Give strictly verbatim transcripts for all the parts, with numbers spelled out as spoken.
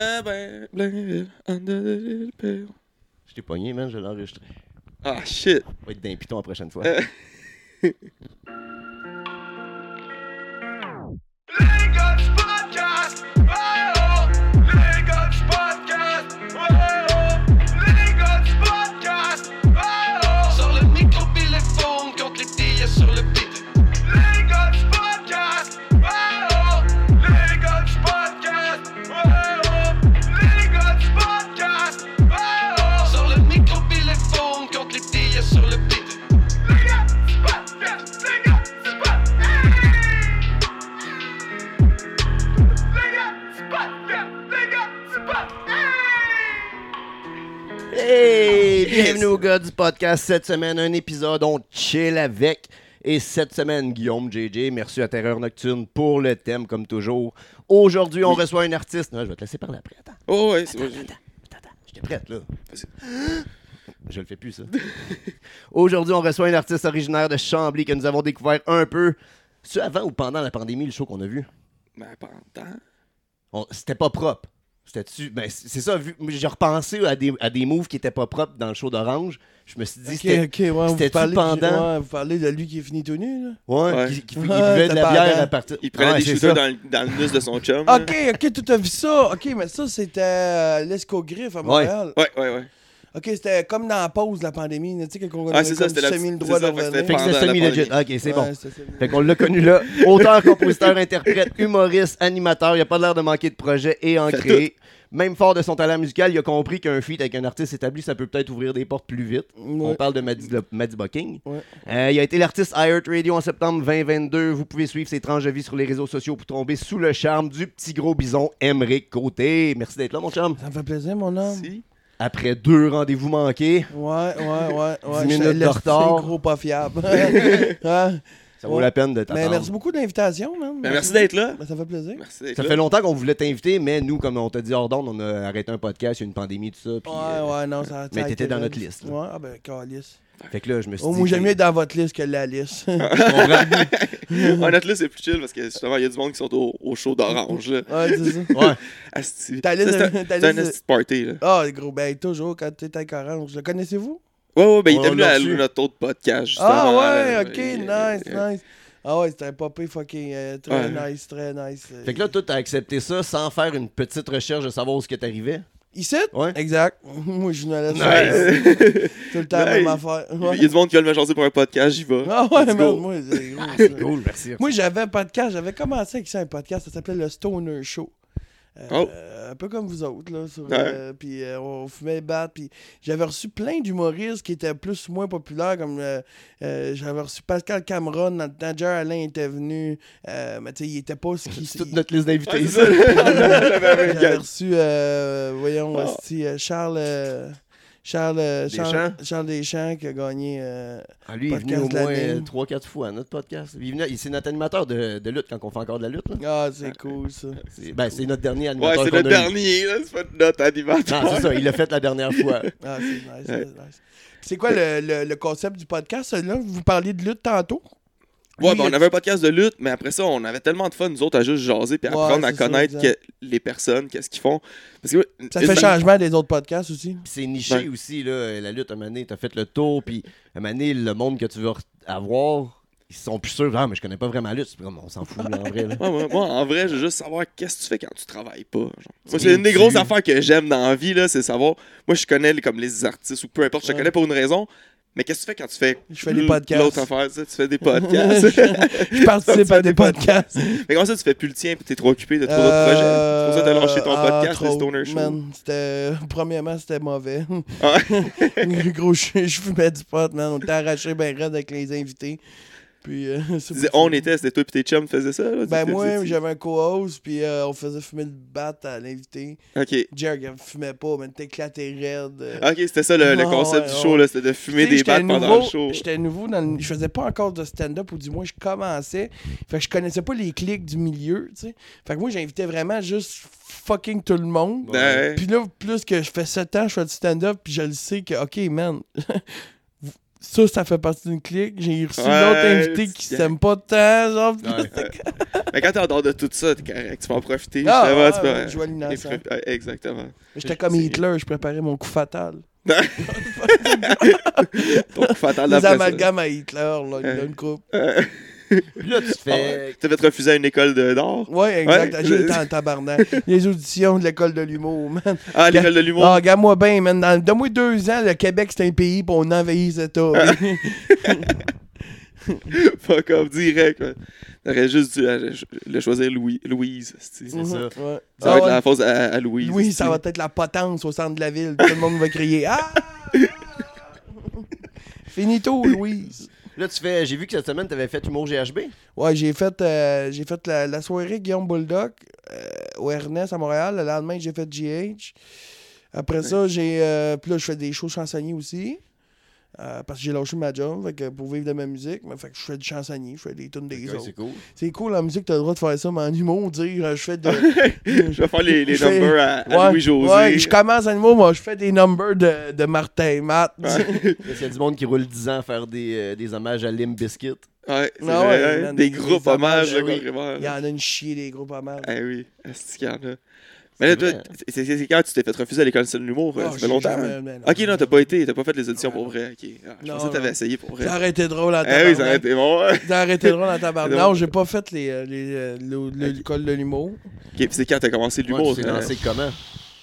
Je t'ai pogné, man, je l'ai enregistré. Ah, shit. On va être d'un piton la prochaine fois. Euh... Les gars du podcast, ouais oh! Les gars du podcast, ouais oh! Les gars du podcast, ouais oh! Sur le micro pis les phones contre les billets sur le beat. Les gars du podcast, ouais oh! Les gars du podcast, ouais oh! Les gars du podcast, ouais oh! Sur le micro pis les phones contre les billets sur le beat. Les gars du podcast, les gars du podcast, Hey! Bienvenue au gars du podcast. Cette semaine, un épisode, on chill avec. Et cette semaine, Guillaume, J J, merci à Terreur Nocturne pour le thème, comme toujours. Aujourd'hui, on reçoit un artiste. Non, je vais te laisser parler après. Attends. Oh, ouais, c'est Attends, moi. attends, attends, attends. J'étais prête, là. Vas-y. Je le fais plus, ça. Aujourd'hui, on reçoit un artiste originaire de Chambly que nous avons découvert un peu. C'est avant ou pendant la pandémie, le show qu'on a vu? Ben, pendant. On- C'était pas propre. C'était-tu... Ben, c'est c'est ça, vu... j'ai repensé à des, à des moves qui étaient pas propres dans le show d'Orange. Je me suis dit, Ok, c'était... ok, ouais, vous c'était-tu parlez, pendant? ouais, vous parlez de lui qui est fini tout nu, là? Ouais, Ouais. qui, qui, qui Ouais, buvait de la c'était bière pendant. à partir... Il prenait Ouais, des c'est shooters ça. dans, le- dans le nus de son chum. là. Ok, ok, tu as vu ça? Ok, mais ça, c'était euh, l'Escogriffe à Montréal. Ouais, ouais, ouais. Ok, c'était comme dans la pause de la pandémie, tu sais, quand on Ah, avait c'est ça, comme c'était la semi le petite- droit c'est ça, de fait que revenir. Fait que Pendant c'était la semi-legit. pandémie. Ok, c'est bon. Ouais, c'était semi- Fait qu'on l'a connu là. Auteur, compositeur, interprète, humoriste, animateur. Il a pas l'air de manquer de projets et en Fait créer. Même fort de son talent musical, il a compris qu'un feat avec un artiste établi, ça peut peut-être ouvrir des portes plus vite. On Ouais. parle de Maddy Maddy Bucking. Ouais. Euh, il a été l'artiste iHeartRadio en septembre vingt vingt-deux. Vous pouvez suivre ses tranches de vie sur les réseaux sociaux pour tomber sous le charme du petit gros bison Émeric Côté. Merci d'être là, mon chum. Ça me fait plaisir, mon homme. Si. Après deux rendez-vous manqués, Ouais, ouais, ouais. ouais. dix minutes j'étais de le retard. petit gros pas fiable. Ouais. ça vaut Ouais. la peine de Mais t'attendre. merci beaucoup de l'invitation, man. Ben, merci d'être là. Ben, ça fait plaisir. Merci d'être Ça là. fait longtemps qu'on voulait t'inviter, mais nous, comme on t'a dit hors d'onde, on a arrêté un podcast, il y a une pandémie, tout ça. Puis, Ouais, euh, ouais, non, ça mais ça a t'étais été dans raide. notre liste, là. Ouais, ah ben, calice. Fait que là, je me suis Oh, dit... moi, j'aime que- mieux être dans votre liste que la liste. Ouais, notre liste, c'est plus chill parce que justement, il y a du monde qui sont au, au show d'Orange. là. Ouais, c'est ça. Ouais. Asti. Ta liste Ça, de- C'est un- ta c'est un liste de- esti de party. Là. Ah, gros, ben, toujours, quand t'es avec Orange. Le connaissez-vous? Ouais, ouais, ben il Ouais, était on venu l'a à reçu. notre autre podcast. Justement, Ah, ouais, euh, ok, euh, nice, euh, nice. Ah, ouais, c'était un popé fucking euh, très Ouais. nice, très nice. euh. Fait que là, toi, t'as accepté ça sans faire une petite recherche de savoir où ce que t'arrivais. Ici? Ouais. Exact. Moi, je me laisse Nice. faire. Tout le temps, Nice. même affaire. Il Ouais. y a du monde qui veut me chanter pour un podcast, j'y vais. Ah, ouais, Let's man, go. moi, c'est gros, ça. Cool, merci. Moi, j'avais un podcast, j'avais commencé avec ça, un podcast, ça s'appelait le Stoner Show. Euh, Oh. euh, un peu comme vous autres, là. Sur, Ouais. euh, puis euh, on fumait les battes, puis j'avais reçu plein d'humoristes qui étaient plus ou moins populaires, comme euh, euh, j'avais reçu Pascal Cameron, dans le temps, Jerry Alain était venu, euh, mais tu sais, il était pas ce qu'il... C'est toute notre liste d'invités, Ouais, ça. c'est ça. J'avais J'avais un reçu, euh, voyons, Ah. hostie, euh, Charles... euh, Charles, euh, Charles, Deschamps? Charles Deschamps qui a gagné... euh, Ah, lui, il est venu Podcast au de moins l'année. trois quatre fois à notre podcast. Il est venu- il- c'est notre animateur de, de lutte quand on fait encore de la lutte. Là. Ah, c'est cool, ça. C'est, ben, c'est notre dernier Ouais, animateur. c'est qu'on le a eu. dernier, là. C'est pas notre animateur. Non, c'est ça, il l'a fait la dernière fois. Ah, c'est nice, c'est Ouais. nice. C'est quoi le, le, le concept du podcast, là? Vous parliez de lutte tantôt? Ouais, Lui, ben, il on a- avait un podcast de lutte, mais après ça, on avait tellement de fun, nous autres, à juste jaser puis Ouais, apprendre à c'est ça, connaître exact. que- les personnes, qu'est-ce qu'ils font. Parce que, Ça une- fait changement des autres podcasts aussi. Puis c'est niché Ouais. aussi, là, la lutte, à un moment donné, t'as fait le tour, puis à un moment donné, le monde que tu veux re- avoir, ils sont plus sûrs. Ah, mais je connais pas vraiment la lutte. C'est comme, on s'en fout, là, en vrai. Là. Ouais, ouais, moi, en vrai, je veux juste savoir qu'est-ce que tu fais quand tu travailles pas. genre. Moi, Tu c'est une des viens grosses tu- affaires que j'aime dans la vie, là, c'est savoir. Moi, je connais les- comme les artistes ou peu importe, je te Ouais. connais pour une raison. Mais qu'est-ce que tu fais quand tu fais Je fais des l- podcasts. l'autre affaire, tu sais, tu fais des podcasts. Je participe à des podcasts. Mais comment ça, tu fais plus le tien puis t'es trop occupé de trop d'autres projets? C'est pour ça que t'as lâché ton Euh, podcast, le entre Stoner autres, Show. Man, c'était... Premièrement, c'était mauvais. Ah. Gros, je, je fumais du pot, man. On était arrachés ben raide avec les invités. Puis, euh, c'est Tu disais, pour ça. on était, c'était toi et tes chums qui faisaient ça? Là, Ben Tu- moi, tu- j'avais un co-host, puis euh, on faisait fumer le bat à l'invité. Ok. Jerry, il fumait pas, mais t'éclatais raide. euh. Ok, c'était ça le, le Ah, concept ouais, du show, ouais. là, c'était de fumer Tu sais, des battes j'étais pendant nouveau- le show. J'étais nouveau dans le... Je faisais pas encore de stand-up, ou du moins je commençais. Fait que je connaissais pas les clics du milieu, tu sais. Fait que moi, j'invitais vraiment juste fucking tout le monde. Ouais. Puis là, plus que je fais sept ans, je fais du stand-up, puis je le sais que, OK, man... ça, ça fait partie d'une clique. J'ai reçu Ouais, d'autres invités qui tu- s'aiment pas tant, genre. Ouais. Mais quand t'es en dehors de tout ça, t'es correct. Tu peux en profiter. Ah, justement, ouais, tu peux, ouais, euh, je vois l'innocent. et- ouais, exactement. J'étais comme C'est- Hitler, je préparais mon coup fatal. Ton coup fatal Les d'après ça. amalgames à Hitler, là, il Ouais. donne une coupe. Euh, Puis là, tu te fais. T'as fait refuser à une école de- d'art? Ouais, exact. Ouais. J'ai été en tabarnak. Les auditions de l'école de l'humour, man. Ah, l'école de l'humour. Ah, regarde-moi bien, man. Dans, donne-moi deux ans, le Québec, c'est un pays, pis on envahit cet État. Fuck off, direct. man. T'aurais juste dû euh, le choisir Louis, Louise. C'est C'est ça. Ouais. Ça Ah va être ouais. la fausse à, à Louise. Oui, c'est- ça va être la potence au centre de la ville. Tout le monde va crier. Ah! Finito, Louise. Là, tu fais. J'ai vu que cette semaine, t'avais fait Humour G H B. Ouais, j'ai fait, euh, j'ai fait la, la soirée Guillaume Bulldog euh, au Ernest à Montréal. Le lendemain, j'ai fait G H. Après ça, j'ai. Euh, puis là, je fais des shows chansonniers aussi. Euh, parce que j'ai lâché ma job fait que pour vivre de ma musique. Mais fait que je fais du chansonnier, je fais des tunes des Ok, autres. c'est cool. C'est cool la musique, t'as le droit de faire ça, mais en humour, dire euh, je fais de. Je vais faire les, les Je fais- numbers à, à Ouais, Louis-José. ouais, je commence en humour, moi je fais des numbers de, de Martin Matt. Là, il y a du monde qui roule dix ans à faire des, euh, des hommages à Limp Bizkit. Ouais, c'est Ah vrai, ouais, hein, man, des des- groupes des hommages, là, hommages, oui. carrément. Il y en a une chier des groupes pas mal. Ah oui, est-ce qu'il y en a? Mais là, toi, vrai, hein. c'est c'est- c'est quand tu t'es fait refuser à l'école de l'humour? Ah, Ça fait j'ai longtemps? jamais- hein? mais non. Ok, non, t'as pas été, t'as pas fait les auditions Ouais, pour non. vrai. Ok. Ah, je Non, pensais que t'avais non. essayé pour vrai. Ça aurait été drôle en Eh oui, ça aurait tabarnak. été bon. hein. Ça aurait été drôle en tabarnak. Non. Non, j'ai pas fait les, euh, les, euh, le- le- l'école de l'humour. Ok, puis c'est quand t'as commencé Ouais, l'humour? tu t'es hein? lancé comment?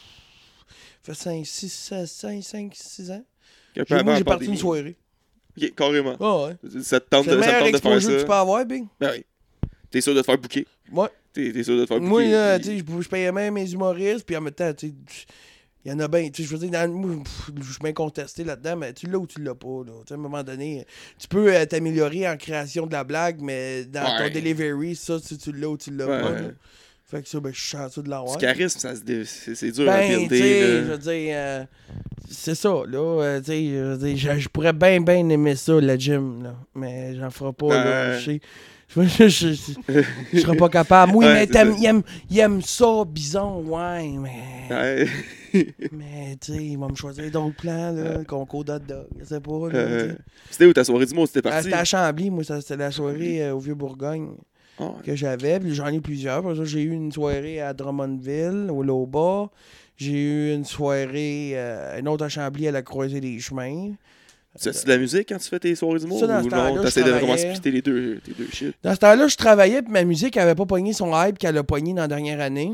Ça fait cinq, six, cinq, cinq, six ans. Un peu J'ai- avant Moi, la j'ai parti une pandémie. soirée. Ok, carrément. Ah ouais. Ça te tente C'est de, le ça te meilleur tente de faire exposure que tu peux ça? avoir, Big. Ben oui. T'es sûr de te faire bouquer? Ouais. T'es t'es sûr de te faire bouquer? Moi, là, puis- tu sais, je je payais même mes humoristes, puis en même temps, tu sais, il y en a bien. Tu sais, je veux dire, dans, moi, pff, je suis bien contesté là-dedans, mais tu l'as ou tu l'as pas, là. Tu sais, à un moment donné, tu peux euh, t'améliorer en création de la blague, mais dans Ouais. ton delivery, ça, tu, tu l'as ou tu l'as Ouais, pas, ouais. là. Fait que ça, ben, je suis chanceux de l'avoir. Du charisme, ça se dé- c'est c'est dur à Ben, tu builder. sais, là. je veux dire, euh, c'est ça, là. euh, tu sais, je veux dire, je, je pourrais bien, bien aimer ça, la gym, là. Mais j'en ferai pas, là. Ouais. Je sais. Je, je, je, je, je serais pas capable. Oui, Ouais, mais c'est t'aimes- ça. il aime, il aime ça, Bison, ouais, mais. Ouais. Mais, tu sais, il va me choisir d'autres plans, là. Concours d'hot dog, je sais pas, là. Euh, tu sais. C'était où ta soirée du mot? C'était Ah, parti? C'était à Chambly, moi, ça, c'était la soirée euh, au Vieux-Bourgogne Ah, ouais. que j'avais. Puis j'en ai plusieurs. Pour ça, j'ai eu une soirée à Drummondville, au Loba. J'ai eu une soirée, euh, une autre à Chambly, à la Croisée des Chemins. Tu fais de la musique quand tu fais tes soirées du mot? Ça, dans Ou ce temps-là, non? je T'essaies de vraiment travaillais. splitter les deux, tes deux shit. Dans ce temps-là, je travaillais, puis ma musique avait pas pogné son hype qu'elle a pogné dans la dernière année.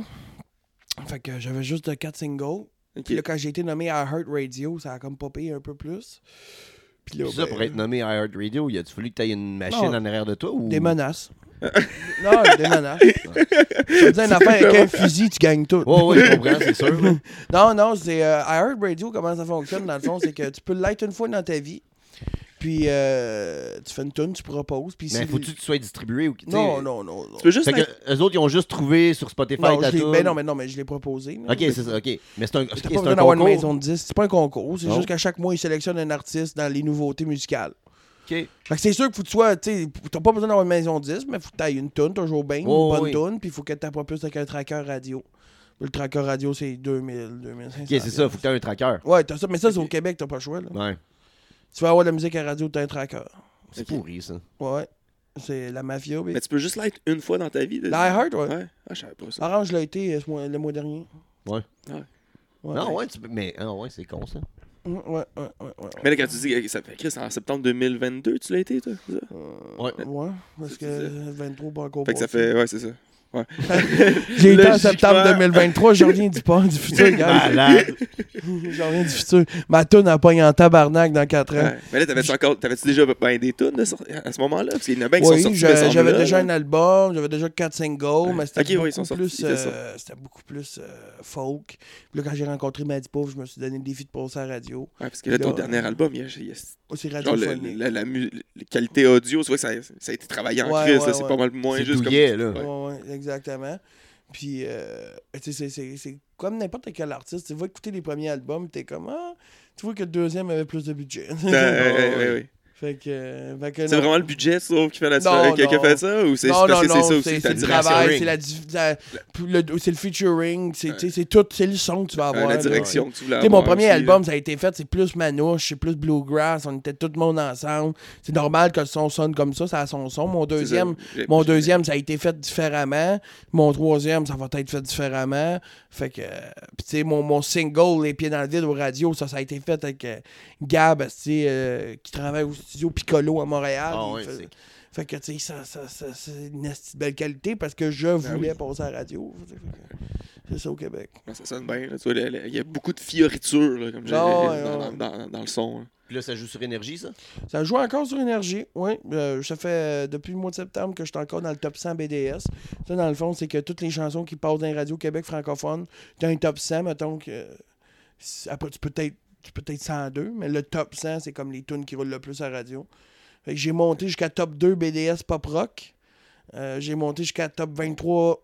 Fait que j'avais juste de quatre singles. Ok. Puis là, quand j'ai été nommé à Heart Radio, ça a comme popé un peu plus. Puis là, Puis ça, ben, pour être nommé à iHeartRadio, il a-tu fallu que tu aies une machine Non. en arrière de toi? Ou... Des menaces. Non, des menaces. Je veux dire, une affaire avec un fusil, tu gagnes tout. Ouais, ouais, je comprends, c'est sûr. là. Non, non, c'est euh, iHeart Radio, comment ça fonctionne dans le fond, c'est que tu peux l'être une fois dans ta vie. Puis euh, tu fais une tune, tu proposes. Puis Mais si- faut-tu que tu sois distribué ou. tu sais- Non, non, non. non. Tu peux juste. Fait que eux autres, ils ont juste trouvé sur Spotify Non, ta je l'ai- toune. ben non, mais non, mais je l'ai proposé. là. Ok, c'est ça, ok. Mais c'est un, ok, T'as c'est pas un besoin d'avoir une concours. maison de disques. C'est pas un concours. C'est Non. juste qu'à chaque mois, ils sélectionnent un artiste dans les nouveautés musicales. Ok. Fait que c'est sûr qu'il faut que tu sois. Tu sais, t'as pas besoin d'avoir une maison de disques, mais faut que t'ailles une tune, toujours bien, une Oh, bonne oui. tune, puis il faut que t'aies pas plus qu'un tracker radio. Le tracker radio, c'est deux mille, deux mille cinq cents. Ok, c'est ça, faut que tu aies un tracker. Ouais, t'as ça. Mais ça, c'est au Québec, t'as pas le choix. Là. Ouais. Tu vas avoir de la musique à radio, t'as un tracker. C'est Ok. pourri, ça. Ouais. C'est la mafia, Mais mais. tu peux juste l'être une fois dans ta vie. de- L'iHeart, ouais. Ouais. Ah, je savais pas ça. Orange l'a été euh, ce mois- le mois dernier. Ouais. Ouais. Ouais. Non, ouais, tu peux- mais ah, ouais, c'est con, ça. Ouais, ouais, ouais, ouais. ouais. Mais là, quand tu dis que ça fait Chris, en septembre deux mille vingt-deux, tu l'as été, toi? c'est ça? Euh, Ouais. ouais, parce que C'est vingt-trois pas encore Fait que ça passé. fait. Ouais, c'est ça. Ouais. J'ai été en Logiquement- septembre deux mille vingt-trois, je reviens du pas du futur, gars. Malade. Je reviens du futur. Ma toune a pogné en tabarnak dans quatre ans. Ouais. Mais là, t'avais-tu encore. T'avais-tu déjà ben, des tunes de sorti- à ce moment-là? Parce qu'il y en a bien qui sont Oui, sortis j'a- de ce j'avais là, déjà là. un album, j'avais déjà quatre singles, mais c'était Ok, oui, beaucoup, ils sont sortis, plus, ils étaient euh, c'était beaucoup plus euh, folk. Puis là, quand j'ai rencontré Maddy Pauvre, je me suis donné le défi de passer à la radio. Ouais, parce que là, ton Là, dernier album, il y a, il y a Oh, c'est genre le- radiophonique. la, la, mu- la qualité audio, tu vois que ça, ça a été travaillé en Ouais, crise, ouais, là, c'est ouais. pas mal moins C'est juste douillet, comme. là. Ouais. Ouais, ouais, exactement. Puis, euh, tu sais, c'est- c'est c'est comme n'importe quel artiste. Tu vas écouter les premiers albums, t'es comme, ah, tu vois que le deuxième avait plus de budget. Ouais, ouais, ouais, ouais. Fait que, euh, fait que C'est non. vraiment le budget, ça, qui fait, la Non, qui, qui a non. fait ça? Ou c'est Non, parce non, que c'est non, ça aussi, c'est ta c'est le direction? travail, c'est la, div- la- le, c'est le featuring, c'est, tu sais, c'est tout, c'est le son que tu vas Euh, avoir. la là. direction que tu voulais Tu sais, avoir. mon premier aussi, album, ça a été fait, c'est plus manouche, c'est plus bluegrass, on était tout le monde ensemble. C'est normal que le son sonne comme ça, ça a son son. Mon là. deuxième, C'est ça. mon J'ai- deuxième, ça a été fait différemment. Mon troisième, ça va être fait différemment. Fait que, euh, pis tu sais, mon, mon single, Les Pieds dans le vide au radio, ça, ça a été fait avec euh, Gab, tu sais, euh, qui travaille au studio Piccolo à Montréal. Ah Il ouais, fait- c'est- Fait que, tu sais, ça, ça, ça, c'est une esti de belle qualité parce que je voulais passer à la radio. Fait que C'est ça au Québec. Ouais, ça sonne bien. Là. Tu vois, le- le- il y a beaucoup de fioritures, là, comme j'ai Ah dans, ouais, dans, ouais. dans- dans- dans le son. Là. Puis là, ça joue sur énergie, ça? Ça joue encore sur Énergie, oui. Euh, ça fait euh, depuis le mois de septembre que je suis encore dans le top cent B D S. Ça, dans le fond, c'est que toutes les chansons qui passent dans les radios Québec francophones, tu as un top cent, mettons que. euh, c'est- après, tu peux être tu peux être cent deux, mais le top cent, c'est comme les tunes qui roulent le plus à la radio. Fait que j'ai monté jusqu'à top deux B D S pop rock. Euh, j'ai monté jusqu'à top vingt-trois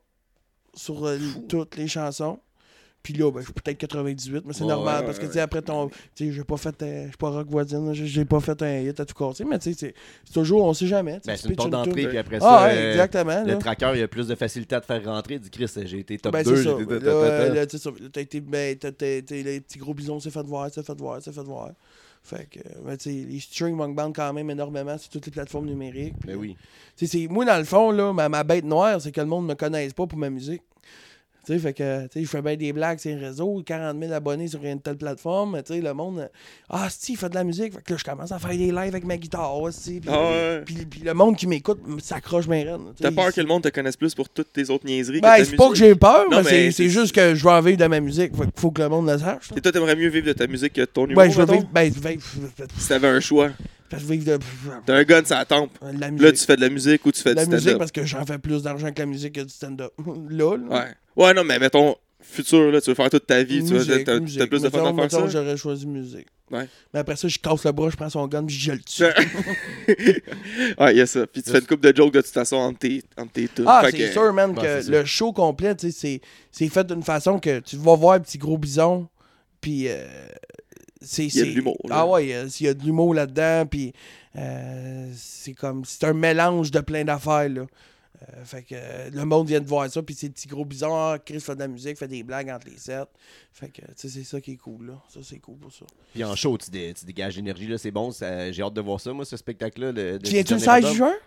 sur euh, toutes les chansons. Puis là, ben, je suis peut-être quatre-vingt-dix-huit, mais c'est Ouais, normal ouais, parce que ouais. tu sais, après ton. Tu sais, j'ai pas fait. euh, Je suis pas rock voisine, là, j'ai j'ai pas fait un hit à tout casser, mais tu sais, c'est c'est toujours, on sait jamais. tu sais, Ben, tu c'est une pitches porte d'entrée, tune. puis après Ah, ça, ouais, euh, exactement. le là. tracker, il a plus de facilité à te faire rentrer. Il dit, Chris, j'ai été top Ben, deux, c'est ça. j'ai été top Là, euh, top. là, tu sais ça. Là, t'as été. Ben, t'as- t'as- t'as- les petits gros bisons, c'est fait voir, c'est fait voir, c'est fait voir. Fait que, ben, tu sais, les streams manquent band quand même énormément sur toutes les plateformes numériques. puis, Ben oui. tu sais, c'est- moi, dans le fond, là, ma, ma bête noire, c'est que le monde ne me connaisse pas pour ma musique. Tu sais, fait que, tu sais, je fais bien des blagues sur les réseaux, quarante mille abonnés sur une telle plateforme, mais tu sais, le monde, euh, ah, si, il fait de la musique, fait que là, je commence à faire des lives avec ma guitare, si, puis, Ah ouais. puis, puis le monde qui m'écoute s'accroche bien raide. tu sais. T'as peur que le monde te connaisse plus pour toutes tes autres niaiseries Ben, que ta c'est pas que musique? j'ai peur, Non, mais, mais c'est- c'est- c'est juste que je veux en vivre de ma musique, fait qu'il faut que le monde le sache. là. Et toi, t'aimerais mieux vivre de ta musique que de ton humour, Ben, je veux mettons? vivre, ben, je veux vivre- Si t'avais un choix. je veux vivre de, T'as un gun, ça la tempe. de la musique. Là, tu fais de la musique ou tu fais de la du musique stand-up? parce que j'en fais plus d'argent que la musique que du stand-up. Là, là. Ouais. Ouais, non, mais mettons, futur, là, tu veux faire toute ta vie, tu Musique, vois, t'as- t'as musique. t'as plus de fun à Mettons- faire mettons, ça? j'aurais choisi musique. Ouais. Mais après ça, je casse le bras, je prends son gun puis je le tue. Ouais, il y a ça. Puis tu fais une couple de jokes de toute façon entre tes, entre tes tunes. Ah, Fait c'est que- sûr, man, Ouais, que c'est ça. le show complet, tu sais, c'est, c'est fait d'une façon que tu vas voir Petit Gros Bison, puis euh, c'est... Il y a de c'est- l'humour, là. Ah ouais, il y a- il y a de l'humour là-dedans, puis euh, c'est comme... C'est un mélange de plein d'affaires, là. Euh, fait que euh, le monde vient de voir ça, puis c'est Petit Gros Bison, ah, Chris fait de la musique, fait des blagues entre les sets. Fait que, tu sais, c'est ça qui est cool, là. Ça, c'est cool pour ça. Puis en show, tu, dé- tu dégages l'énergie, là, c'est bon. ça- J'ai hâte de voir ça, moi, ce spectacle-là. le- Tu le viens-tu le dernier seize album. juin?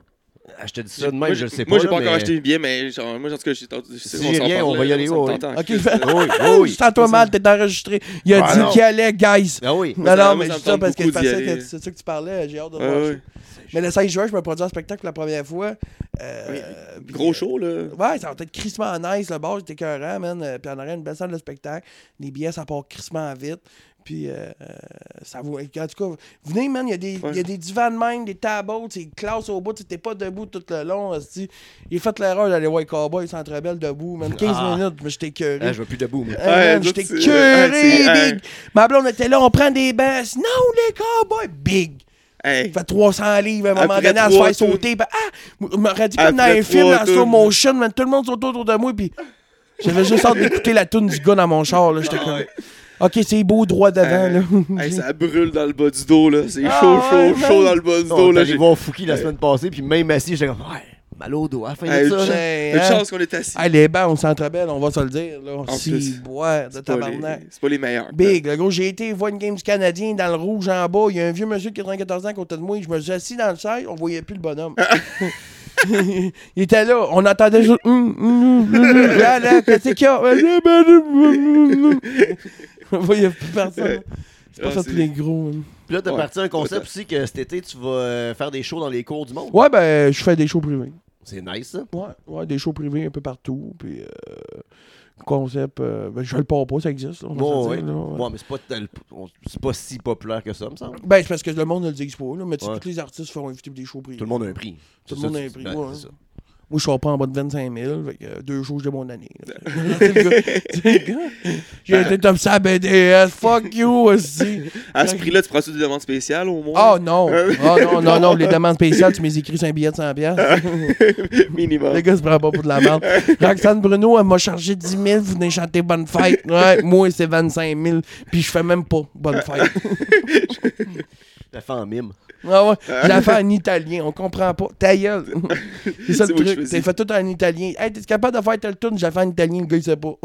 Ah, je te dis ça de Moi, même, j'ai- je le sais pas. Moi, j'ai là, pas encore mais- acheté le billet, mais genre, moi, en tout cas, j'ai tenté. Si j'ai rien, on va y aller, ouais. Ok, fait... Oui, oui, oui. Sens-toi mal, t'es enregistré. Il a Ah, dit non. qu'il allait, guys. Ah oui. Non, Moi, ça- non, moi, mais ça je me dis ça tente parce que beaucoup je d'y pensais aller. que c'est ça que tu parlais. J'ai hâte de Ouais, voir ça. ouais. Mais le seize juin, je me produis un spectacle pour la première fois. Euh, Oui, puis, Gros euh, show, là. Ouais, ça va être crissement nice. Le bar, j'étais écœurant, man. Euh, Puis on aurait une belle salle de spectacle. Les billets, ça part crissement vite. Puis, euh, euh, ça vaut. En tout cas, venez, man. Il y a des, Ouais. il y a des divans de même, des tables, c'est classe au bout. Tu t'es pas debout tout le long. hostie. Il a fait l'erreur d'aller voir les Cowboys Centre Bell debout, man. quinze Ah. minutes, mais j'étais écœuré. Ah, je vais plus debout, moi. Hey, man, Ouais, j'étais d'autres, c'est- curé, ouais, c'est- big. Ma blonde était là, on prend des bains. Non, les cowboys, big. Hey. Il fait trois cents livres à un moment Après donné à se trois faire tours. sauter. Ben, ah, il m'aurait dit comme dans Après un film, trois dans slow tours. motion, man, tout le monde sautait autour de moi. Puis j'avais juste hâte d'écouter la toune du gars dans mon char. Là, j'étais Ah comme, ouais. ok, c'est beau droit devant. Hey. là. Hey, ça brûle dans le bas du dos, là. C'est Ah, chaud, ouais, chaud, man. chaud dans le bas du On dos, est là. allé J'ai voir Fouki la semaine passée, puis même assis, j'étais comme, ouais, mal au dos à la fin Hey, de ça. une là. Hey, Une hein? chance qu'on est assis. Hey, les bancs au Centre Bell, on va se le dire. Là. En Si, plus, boire de C'est pas, les... tabarnak. c'est pas les meilleurs. Big, le gros, j'ai été voir une game du Canadien dans le rouge en bas. Il y a un vieux monsieur de quatre-vingt-quatorze ans à côté de moi. Je me suis assis dans le siège, on voyait plus le bonhomme. Il était là, on entendait juste. Hum, hum, hum, hum. Là, là, qu'est-ce qu'il y a? On voyait plus personne. C'est pas Ah, ça c'est- tous les gros. hein. Puis là, t'as Ouais. parti un concept Ouais. aussi que cet été, tu vas euh, faire des shows dans les cours du monde. Ouais, ben, je fais des shows privés. C'est nice, ça. Ouais, ouais, des shows privés un peu partout. Puis, euh, concept, euh, ben, je le pars pas, ça existe. Là, on va Bon, se ouais. dire, là, ouais. Ouais, mais c'est pas, tel- on- c'est pas si populaire que ça, me semble. Ben, c'est parce que le monde ne le dit pas, là, mais tu sais, Ouais. tous les artistes font inviter pour des shows privés. Tout le monde a un prix. Tout le C'est monde ça, a un tu- prix, ben, ouais. c'est ça. Moi, je sors pas en bas de vingt-cinq mille, fait que euh, deux jours de mon année. là. C'est le gars- c'est le gars. J'ai été top cent B D S, fuck you aussi. À ce prix-là, tu prends-tu des demandes spéciales au moins? Oh non! Oh non, non, non, les demandes spéciales, tu m'écris sur un billet de cent piastres. Minimum. Le gars se prend pas pour de la merde. Roxane Bruno, elle m'a chargé dix mille, vous venez chanter Bonne Fête. Ouais, moi, c'est vingt-cinq mille, puis je fais même pas Bonne Fête. La fait en mime. Ah ouais, je la fais en italien, on comprend pas. Ta gueule. C'est ça C'est le moi qui truc. choisis. T'es fait tout en italien. Hey, t'es capable de faire tel tune, je la fais en italien, le gars il sait pas.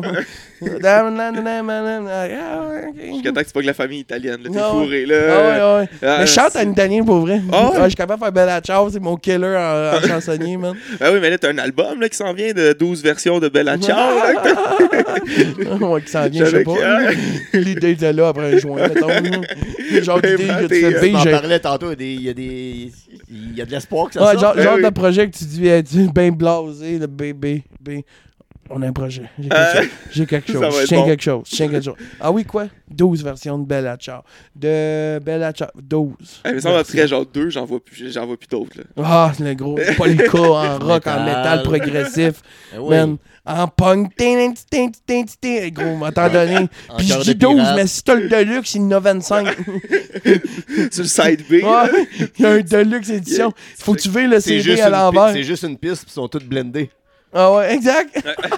Jusqu'à temps que c'est pas que la famille italienne, là, t'es Ah ouais. fourré, Ah ouais, là. ouais. Ah, mais je chante c'est- en italien pour vrai. Ah ouais? Ah, je suis capable de faire Bella Ciao, c'est mon killer en, en chansonnier, man. Ben oui, mais là, t'as un album là, qui s'en vient de douze versions de Bella Ciao. là. Ouais, qui s'en vient, je sais J'avais pas. cœur. L'idée était là après un joint, mettons. Genre Ben, d'idée que tu t'es, fais euh, Tu B, m'en j'ai. parlais tantôt, il y a des... Il y a de l'espoir que ça Ouais, sorte. genre, Ben genre oui. de projet que tu dis, eh, tu es bien blasé, le B, B, B. On a un projet. J'ai quelque Euh, chose. J'ai quelque ça chose. va Je être tiens bon. quelque chose. Je tiens quelque chose. Ah oui, quoi? douze versions de Bella Ciao. De Bella Ciao. douze. Il me semble après genre deux, j'en vois plus, j'en vois plus d'autres. Là. Ah, le gros. Polka en rock, en Métal. métal progressif. Ah oui. Man. En punk. Tin, tin, tin, tin, tin. Gros, à un temps donné. En Puis je cœur dis de douze, pirate. mais si t'as le Deluxe, il y en a vingt-cinq. Sur le side B. là. Ouais, il y a un Deluxe édition. Faut que tu veilles le C'est C D juste, à une pi- l'envers. c'est juste une piste, puis ils sont toutes blendées. Ah ouais, exact.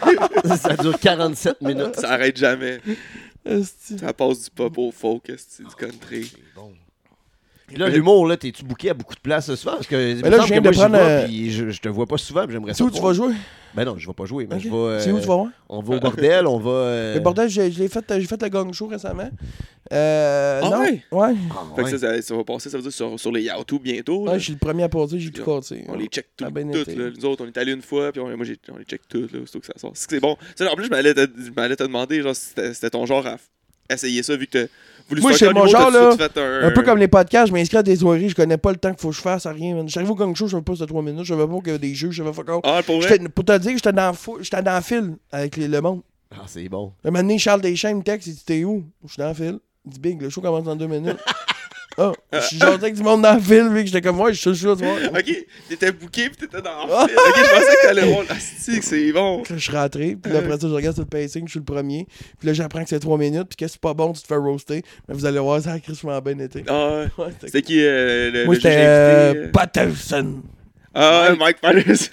Ça dure quarante-sept minutes. Ça arrête jamais. Esti. Ça passe du pop au folk, c'est du country. Puis là, l'humour, là, t'es-tu booké à beaucoup de places ce soir? Parce que il me Mais là, semble je viens que moi, de j'y prendre, vais, euh, puis je, je te vois pas souvent, puis j'aimerais C'est ça. où tu voir. vas jouer? Ben non, je vais pas jouer, mais Ok. je vais... euh, C'est où tu vas voir? On va au bordel, on va... euh, Le bordel, j'ai j'ai fait, j'ai fait le gang show récemment. Euh, Ah non. ouais? Ouais. ah, Fait que ouais. ça, ça, ça va passer, ça veut dire sur, sur les Yahoo bientôt. là. Ouais, je suis le premier à passer, j'ai tout cassé. On les check tout, Ça a bien toutes. été. Là. Nous autres, on est allés une fois, puis on, moi, j'ai, on les check toutes, là, aussitôt que ça sort. C'est que c'est bon. Tu sais, en plus, je m'allais te, je m'allais te demander genre, si c'était, c'était ton genre à f- essayer ça, vu que t'as voulu Moi, starter c'est mon l'humour, genre, t'as tout de là, suite fait un... Un peu comme les podcasts, je m'inscris à des soirées, je connais pas le temps qu'il faut que je fasse à rien. man. J'arrive au gang show, je savais pas c'était trois minutes, je savais pas qu'il y avait des jeux, je savais pas quoi. Ah, pour vrai? J'étais- Pour te dire, j'étais dans, le fou- j'étais dans le fil avec les- le monde. Ah, c'est bon. Un moment donné, Charles Deschamps me texte, il dit t'es où? Je suis dans le fil. Il dit Big, le show commence dans deux minutes. Ah, je suis genre avec du monde dans le fil, puis j'étais comme moi, je suis là, tu vois. Ok, t'étais booké, puis t'étais dans le fil. Ok, je pensais que t'allais voir. Asti, que c'est bon. Là, je suis rentré, puis là, après ça, je regarde sur le pacing, je suis le premier. Puis là, j'apprends que c'est trois minutes, puis que c'est pas bon, tu te fais roaster. Mais vous allez voir, ça a crissement bien été. Ah, ouais. Ouais, c'était C'était qui euh, le, Moi, le juge j'étais invité? euh, euh? Patterson. Ah, ouais, Mike Patterson.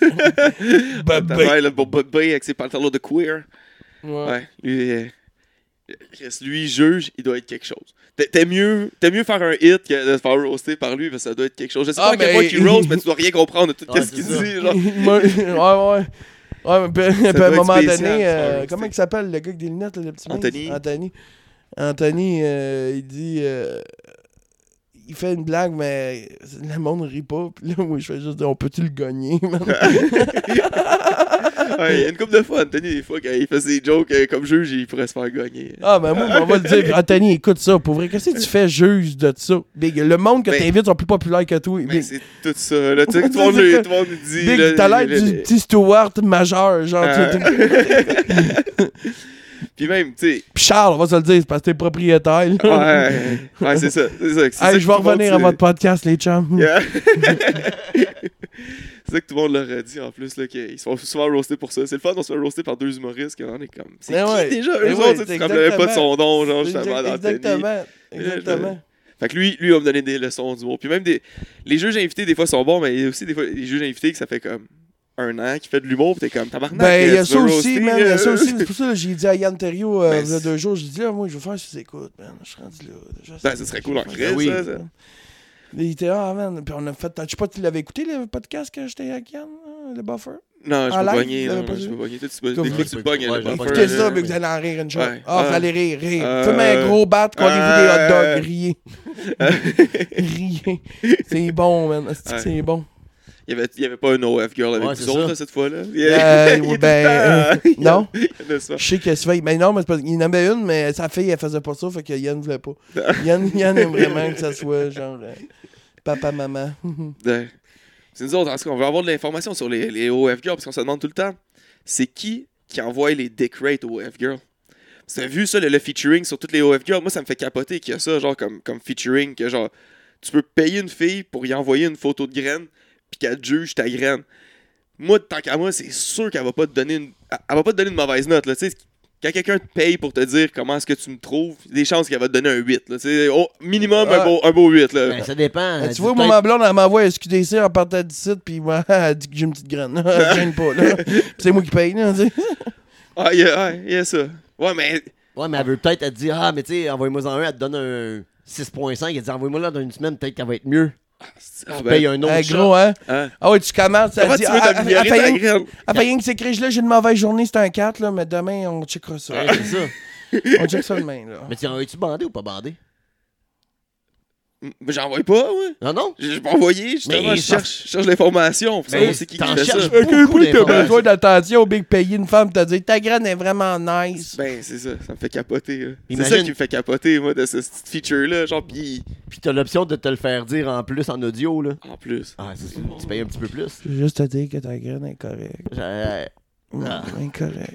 Bud T'as Bay. fait le beau Bud Bay avec ses pantalons de queer. Ouais. Ouais, lui, euh, Chris, lui, juge, il doit être quelque chose. T'es, t'es mieux, t'es mieux faire un hit que de se faire roaster par lui, parce que ça doit être quelque chose. Je sais Ah, pas à quel ben, point il il- roast, mais tu dois rien comprendre de tout Ouais, ce qu'il c'est ça. dit. Genre. Moi- ouais, ouais. Ouais, mais puis, puis à doit un être moment spécial, donné, ça, euh, roaster. comment il s'appelle, le gars avec des lunettes, là, le petit mince? Anthony. Anthony. Anthony, euh, il dit. euh, il fait une blague, mais le monde rit pas. Puis là, moi, je fais juste dire, on peut-tu le gagner, man? Ouais, il y a une couple de fois, Anthony, des fois, quand il fait ses jokes euh, comme juge, il pourrait se faire gagner. Ah, ben moi, on va le dire. Anthony, écoute ça. Pour vrai, qu'est-ce que tu fais juge de ça? Big, le monde que Ben, t'invites sont plus populaires que toi. Mais Big, c'est tout ça, là. Tu sais, que tout le monde, C'est lui- quoi? tout le monde lui dit. Big, là, t'as l'air le- du le- petit Stewart majeur. Genre, Ah. tu- tu- Puis même, tu sais. Puis Charles, on va se le dire, c'est parce que t'es propriétaire. là. Ouais, ouais, c'est ça. C'est ça, c'est ça Hey, que je vais tout le monde revenir à sait. votre podcast, les chums. Yeah. C'est ça que tout le monde leur a dit en plus, là, qu'ils se font souvent roaster pour ça. C'est le fun, on se fait roaster par deux humoristes, qu'on est comme. C'est Mais qui ouais. déjà? Mais Eux ouais, autres, tu sais, c'est tu te rappelais même pas de exactement. son nom, genre, justement, Exact- d'Anthony. Exactement. Exactement. Fait que lui, lui, il va me donner des leçons d'humour. Puis même des. Les juges invités, des fois, sont bons, mais il y a aussi des fois des juges invités que ça fait comme un an qui fait de l'humour, pis t'es comme tabarnak. Ben, il y a tu ça veux aussi, roaster, man. Il y a ça euh, aussi. C'est pour ça que j'ai dit à Yann Terriot, euh, Ben, il y a c'est- deux jours, j'ai dit, ah, moi, je veux faire sous écoute, man. Je suis rendu là. déjà, Ben, ça serait cool en Ben crise, oui. ça, ça. Il était, ah, man. Puis on a fait. Je sais pas, tu l'avais écouté, le podcast que j'étais avec Yann, hein, le buffer? Non, je En peux live, pogner, vous non, l'avez pas je vu? peux pogner. Toi, tu Comme- peux- Des fois, tu Ouais, pognes, ouais, le j'ai pas buffer, Écoutez là. ça, mais vous allez en rire une shot. Ouais. Ah, vous Ah. allez rire, rire. Euh, Fais-moi un gros bat, collez-vous des hot euh, dogs, riez. Riez. C'est bon, man. Est-ce que Ouais. c'est bon? Il y avait, il y avait pas un O F girl avec Ouais, nous c'est autres, ça. là, cette fois-là. Il Euh, il est tout ben, le temps- il y a- non. Il y en a ça. Je sais qu'elle se fait. Mais non, mais c'est parce qu'il en avait une, mais sa fille, elle faisait pas ça, fait que Yann voulait pas. Yann, Yann aime vraiment que ça soit genre euh, papa, maman. Ouais. C'est nous autres, en tout cas, on veut avoir de l'information sur les, les O F girls, parce qu'on se demande tout le temps, c'est qui qui envoie les dick rates aux O F girls? Tu as vu ça, le, le featuring sur toutes les O F girls? Moi, ça me fait capoter qu'il y a ça, genre, comme, comme featuring, que genre, tu peux payer une fille pour y envoyer une photo de graine, puis qu'elle te juge ta graine. Moi, tant qu'à moi, c'est sûr qu'elle va pas te donner une... Elle va pas te donner une mauvaise note, là, tu sais. Quand quelqu'un te paye pour te dire comment est-ce que tu me trouves, il y a des chances qu'elle va te donner un huit, là, tu sais. Au minimum, un, Ah. beau, un beau huit, là. Ben, ça dépend. Ben, Elle tu vois, dit moi, peut-être- ma blonde, elle m'envoie un S Q D C en partant d'ici, puis moi, elle dit que j'ai une petite graine. Elle se gêne pas, là. Puis c'est moi qui paye, là, tu sais. Ah, il y, a- ah, il y a ça. Ouais, mais... Ouais, mais elle veut peut-être elle te dire, ah, mais tu sais, envoie-moi en un, elle te donne un six virgule cinq, il a dit envoie-moi là dans une semaine, peut-être qu'elle va être mieux. Ah, On ben, paye un autre Hey, shot. gros, hein? hein? Ah ouais, tu commences, ça Comment dit... tu veux Ah, t'améliorer ah, ta ah, graine? ah, fait rien que s'écrit, là, j'ai une mauvaise journée, c'est un quatre, là, mais demain, on checkera ça. Ouais, c'est ça. On check ça demain, là. Mais tu es-tu bandé ou pas bandé? Mais j'en vois pas, ouais. Non, non? J'ai pas envoyé, justement, Mais je ça- cherche, je cherche l'information pour Mais savoir c'est qui qui t'en fait cherches ça. pas. Ok, Beaucoup oui, t'as d'informations. besoin d'attention, Big, payer une femme, t'as dit ta graine est vraiment nice. Ben, c'est ça, ça me fait capoter. là. C'est Imagine- ça qui me fait capoter, moi, de ce petit feature-là. Genre, pis Puis t'as l'option de te le faire dire en plus en audio, là. en plus. Ah, c'est ça. Tu payes un petit peu plus. Je veux juste te dire que ta graine est correcte. Euh, Mm, Ah. incorrect.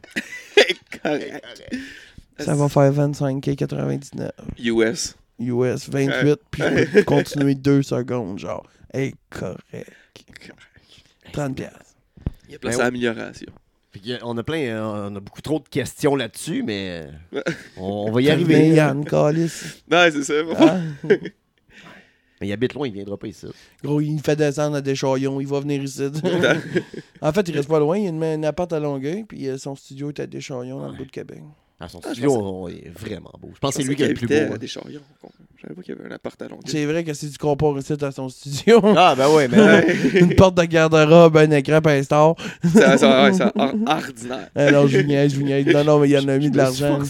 Correct. Ça va faire vingt-cinq quatre-vingt-dix-neuf. U S. U S vingt-huit, puis je peux continuer deux secondes, genre. Hey, correct. trente piastres. Il y a place Ben à oui. amélioration. Puis y a- on a plein, euh, on a beaucoup trop de questions là-dessus, mais Ouais. on, on va y Mais arriver. là. Yann, calice. Non, c'est ça. Hein? Mais il habite loin, il viendra pas ici. Gros, il me fait descendre à Deschaillons, il va venir ici. En fait, il reste pas loin, il y a une, une appart à Longueuil, puis euh, son studio est à Deschaillons, dans le bout de Québec. Ah, son Ah, je studio pensais- on- il est vraiment beau. Je pense que Je c'est lui qui pensais est le plus qu'il habitait beau. à hein. Descharions. Je savais pas qu'il y avait un appart à Longueuil. C'est vrai que si tu compares ici à son studio, Ah, ben ouais, mais une porte de garde-robe, un écran, puis un star. Ça, ça, ouais, ça, or- ordinaire. Ah non, je vous niaise, je vous niaise. Non, non, mais il y en a mis de l'argent.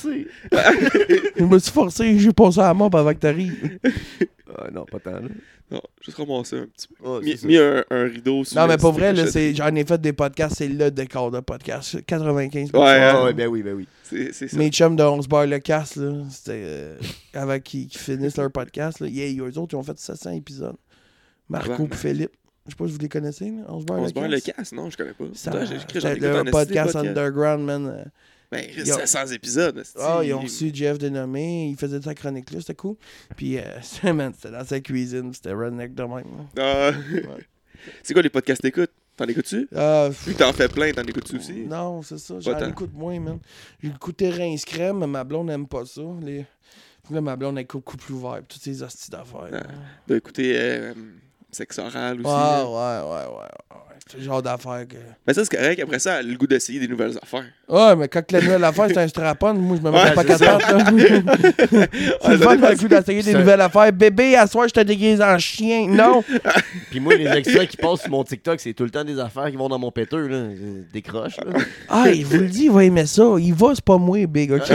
Je me suis forcé, j'ai passé à la mop avant que t'arrives. Ah, non, pas tant. Là. Non, juste ramasser un petit peu. Ah, Mis, c'est ça. mis un, un rideau sur Non, le mais pour petit vrai, là, clochette. c'est- j'en ai fait des podcasts, c'est le décor de podcast. quatre-vingt-quinze Ouais, Ah, hein. ouais, ben oui, ben oui. C'est c'est ça. Mes chums de onze bar le casse, là, c'était euh, avant qu'ils qu'ils finissent leur podcast. Là. Yeah, eux autres, ils ont fait sept cents épisodes. Marco Tabarnak. et Philippe. Je sais pas si vous les connaissez, là, onze bar On le se barre le casse. casse, non, je connais pas. Ça- Putain, j'ai écrit, j'en c'était écoute le en esti, podcast des podcasts. underground, man. euh, Ben, il reste Ils ont- sept cents épisodes. esti. Ah, ils ont reçu Jeff Dénommé, il faisait sa chronique là, c'était cool. Puis, euh, c'était, man, c'était dans sa cuisine, c'était redneck de même. là. Ah. C'est quoi les podcasts que t'écoutes? T'en écoutes-tu? Ah, Vu que t'en fais plein, t'en écoutes-tu aussi? non, c'est ça, Pas j'en tant. écoute moins, man. J'ai écouté Rince Crème, mais ma blonde n'aime pas ça. Les... Là, ma blonde, elle écoute couple ouvert, pis toutes ces hosties d'affaires. là. T'as écouté euh, Sexe oral aussi. Ouais, là. ouais, ouais, ouais, ouais. C'est le genre d'affaires que. Mais ça, c'est correct. Après ça, elle a le goût d'essayer des nouvelles affaires. Ouais, mais quand la nouvelle affaire, c'est un strap-on, moi, je me mets Ouais, pas c'est quatre ça. pattes, là. C'est le fun, le coup d'essayer des C'est- nouvelles affaires. Bébé, à soir, je te déguise en chien. Non! Puis moi, les extraits qui passent sur mon TikTok, c'est tout le temps des affaires qui vont dans mon péteux, là. Euh, Décroche, là. Ah, il vous le dit, il va aimer ça. Il va, c'est pas moi, big, ok?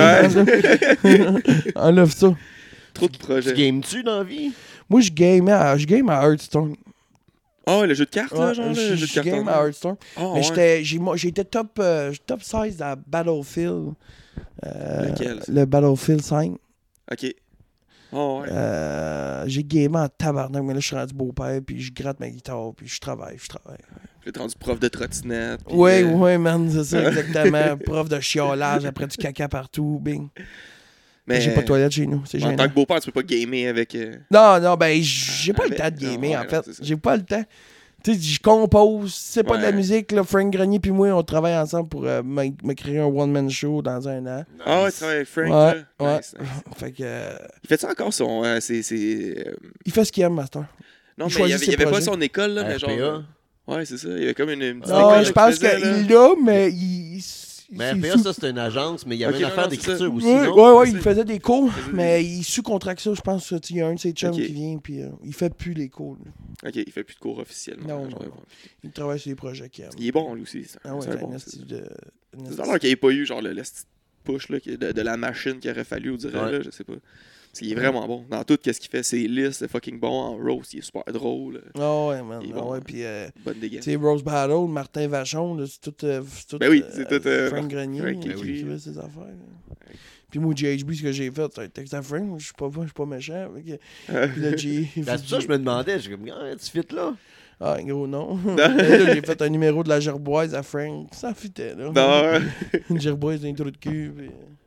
Enlève ça. Trop de Tu projets. games-tu dans la vie? Moi, je game à, je game à Hearthstone. Ah, ouais, le jeu de cartes, là, Ouais, genre, je le jeu de je cartes. game en à main. Hearthstone. Ah, Mais ouais. j'étais, j'ai, moi, j'étais top, euh, top seize à Battlefield. Euh, Lequel, ça? le Battlefield cinq. Ok. Ah, ouais. Euh, j'ai gamé en tabarnak, mais là, je suis rendu beau-père, puis je gratte ma guitare, puis je travaille, je travaille. J'ai rendu prof de trottinette. puis, Oui, euh, oui, man, c'est ça, exactement. Prof de chiolage, après du caca partout, bing. Mais J'ai pas de toilette chez nous, c'est en gênant. tant que beau-père, tu peux pas gamer avec. euh, Non, non, ben, j'ai pas Avec- le temps de gamer, non, en ouais, fait. non, c'est ça. J'ai pas le temps. Tu sais, je compose. Si c'est pas de la Ouais. musique, là, Frank Grenier puis moi, on travaille ensemble pour euh, me me créer un one-man show dans un an. Ah, ouais, tu travailles avec Frank. Ouais, là. ouais. Nice, nice. Fait que. euh, Il fait ça encore son. euh, c'est. c'est, euh, il fait ce qu'il aime, Master. Non, Il mais il y choisit avait, ses il y avait pas projets. son école, là, mais R genre. P A. euh, Ouais, c'est ça. Il y avait comme une, une petite Non, école je là, pense qu'il faisait, là. qu'il l'a, mais il. il- Mais il- R P A, il- ça, c'est une agence, mais il y avait Ok, une non, affaire non, c'est d'écriture ça. aussi, Ouais, non? ouais, ouais, C'est- il faisait des cours, faisait des- mais il sous-contracte ça, je pense. tu sais, Il y a un de ses chums Ok. qui vient, puis euh, il fait plus les cours. là. Ok, il fait plus de cours officiellement. Non, là, genre, non, ouais. non. Il travaille sur des projets qu'il aime. Il est bon, lui aussi. C'est Ah ouais, c'est un c'est bon. un C'est esti de. un c'est esti- alors qu'il n'y ait pas eu genre le, le petit push là, qui- de, de la machine qu'il aurait fallu, on dirait, Ouais. là, je sais pas. Parce qu'il est vraiment bon. Dans tout, qu'est-ce qu'il fait, c'est lisse, c'est fucking bon. En roast, il est super drôle. Ah ouais, man. Il est Ah bon, ouais, hein. puis. euh, Bonne dégaine. Tu sais, Rose Battle, Martin Vachon, là, c'est tout, euh, c'est tout. Ben oui, euh, c'est tout, euh, Frank Grenier Frank là, qui qui écrit. écrivait ses affaires. là. Puis moi, G H B, ce que j'ai fait, c'est un texte à Frank. Je suis pas, je suis pas méchant. fait que- Puis là, G- Ben, c'est pour ça que je me demandais, je suis comme, ah, tu fites là? Ah, gros, non. Mais là, j'ai fait un numéro de la gerboise à Frank. Ça fitait, là. Non, Une gerboise d'un trou de cul. Puis...